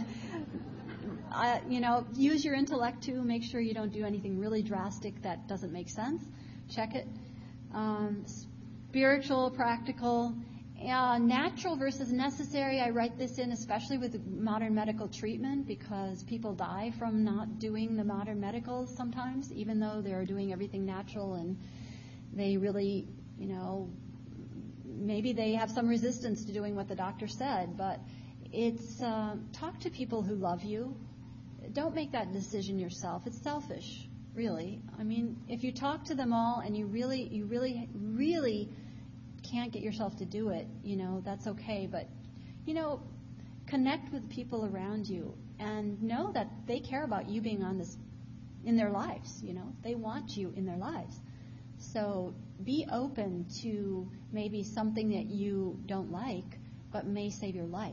uh, you know, use your intellect too. Make sure you don't do anything really drastic that doesn't make sense. Check it. Um, spiritual, practical, uh, natural versus necessary. I write this in especially with modern medical treatment because people die from not doing the modern medicals sometimes, even though they're doing everything natural and they really, you know, maybe they have some resistance to doing what the doctor said, but it's uh, talk to people who love you. Don't make that decision yourself. It's selfish, really. I mean, if you talk to them all and you really, you really, really can't get yourself to do it, you know, that's okay. But, you know, connect with people around you and know that they care about you being on this, in their lives, you know. They want you in their lives. So be open to maybe something that you don't like, but may save your life.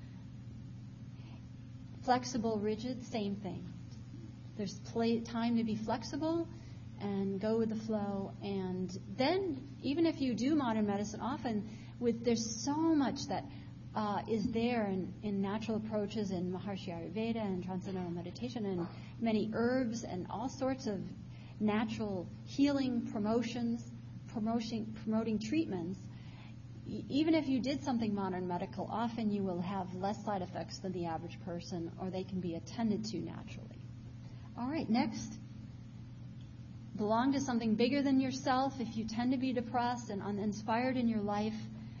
Flexible, rigid, same thing. There's play, time to be flexible and go with the flow. And then, even if you do modern medicine, often with there's so much that uh, is there in, in natural approaches in Maharshi Ayurveda and Transcendental Meditation and many herbs and all sorts of natural healing promotions, promoting, promoting treatments. Even if you did something modern medical, often you will have less side effects than the average person, or they can be attended to naturally. All right, next. Belong to something bigger than yourself. If you tend to be depressed and uninspired in your life,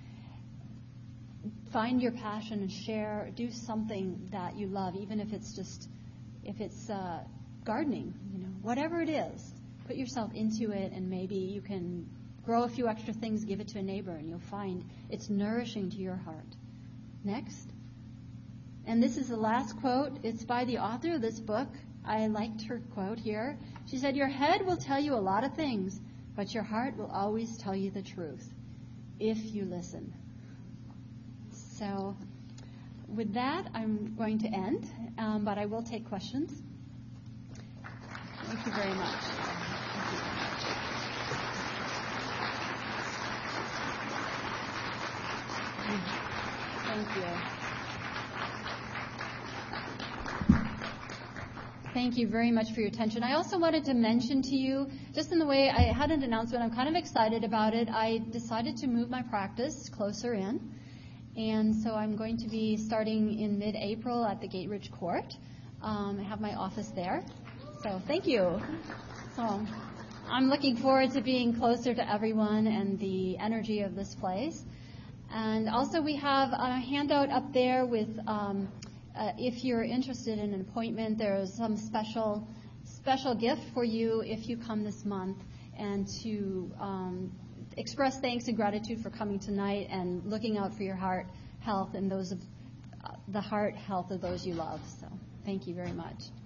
find your passion and share. Do something that you love, even if it's just, if it's uh, gardening, you know, whatever it is. Put yourself into it, and maybe you can grow a few extra things, give it to a neighbor, and you'll find it's nourishing to your heart. Next. And this is the last quote. It's by the author of this book. I liked her quote here. She said, your head will tell you a lot of things, but your heart will always tell you the truth, if you listen. So with that, I'm going to end, um, but I will take questions. Thank you very much. Thank you. Thank you very much for your attention. I also wanted to mention to you, just in the way I had an announcement, I'm kind of excited about it. I decided to move my practice closer in, and so I'm going to be starting in mid-April at the Gate Ridge Court. Um, I have my office there. So thank you. So I'm looking forward to being closer to everyone and the energy of this place. And also we have a handout up there with, um, uh, if you're interested in an appointment, there's some special special gift for you if you come this month, and to um, express thanks and gratitude for coming tonight and looking out for your heart health and those of uh, the heart health of those you love. So Thank you very much.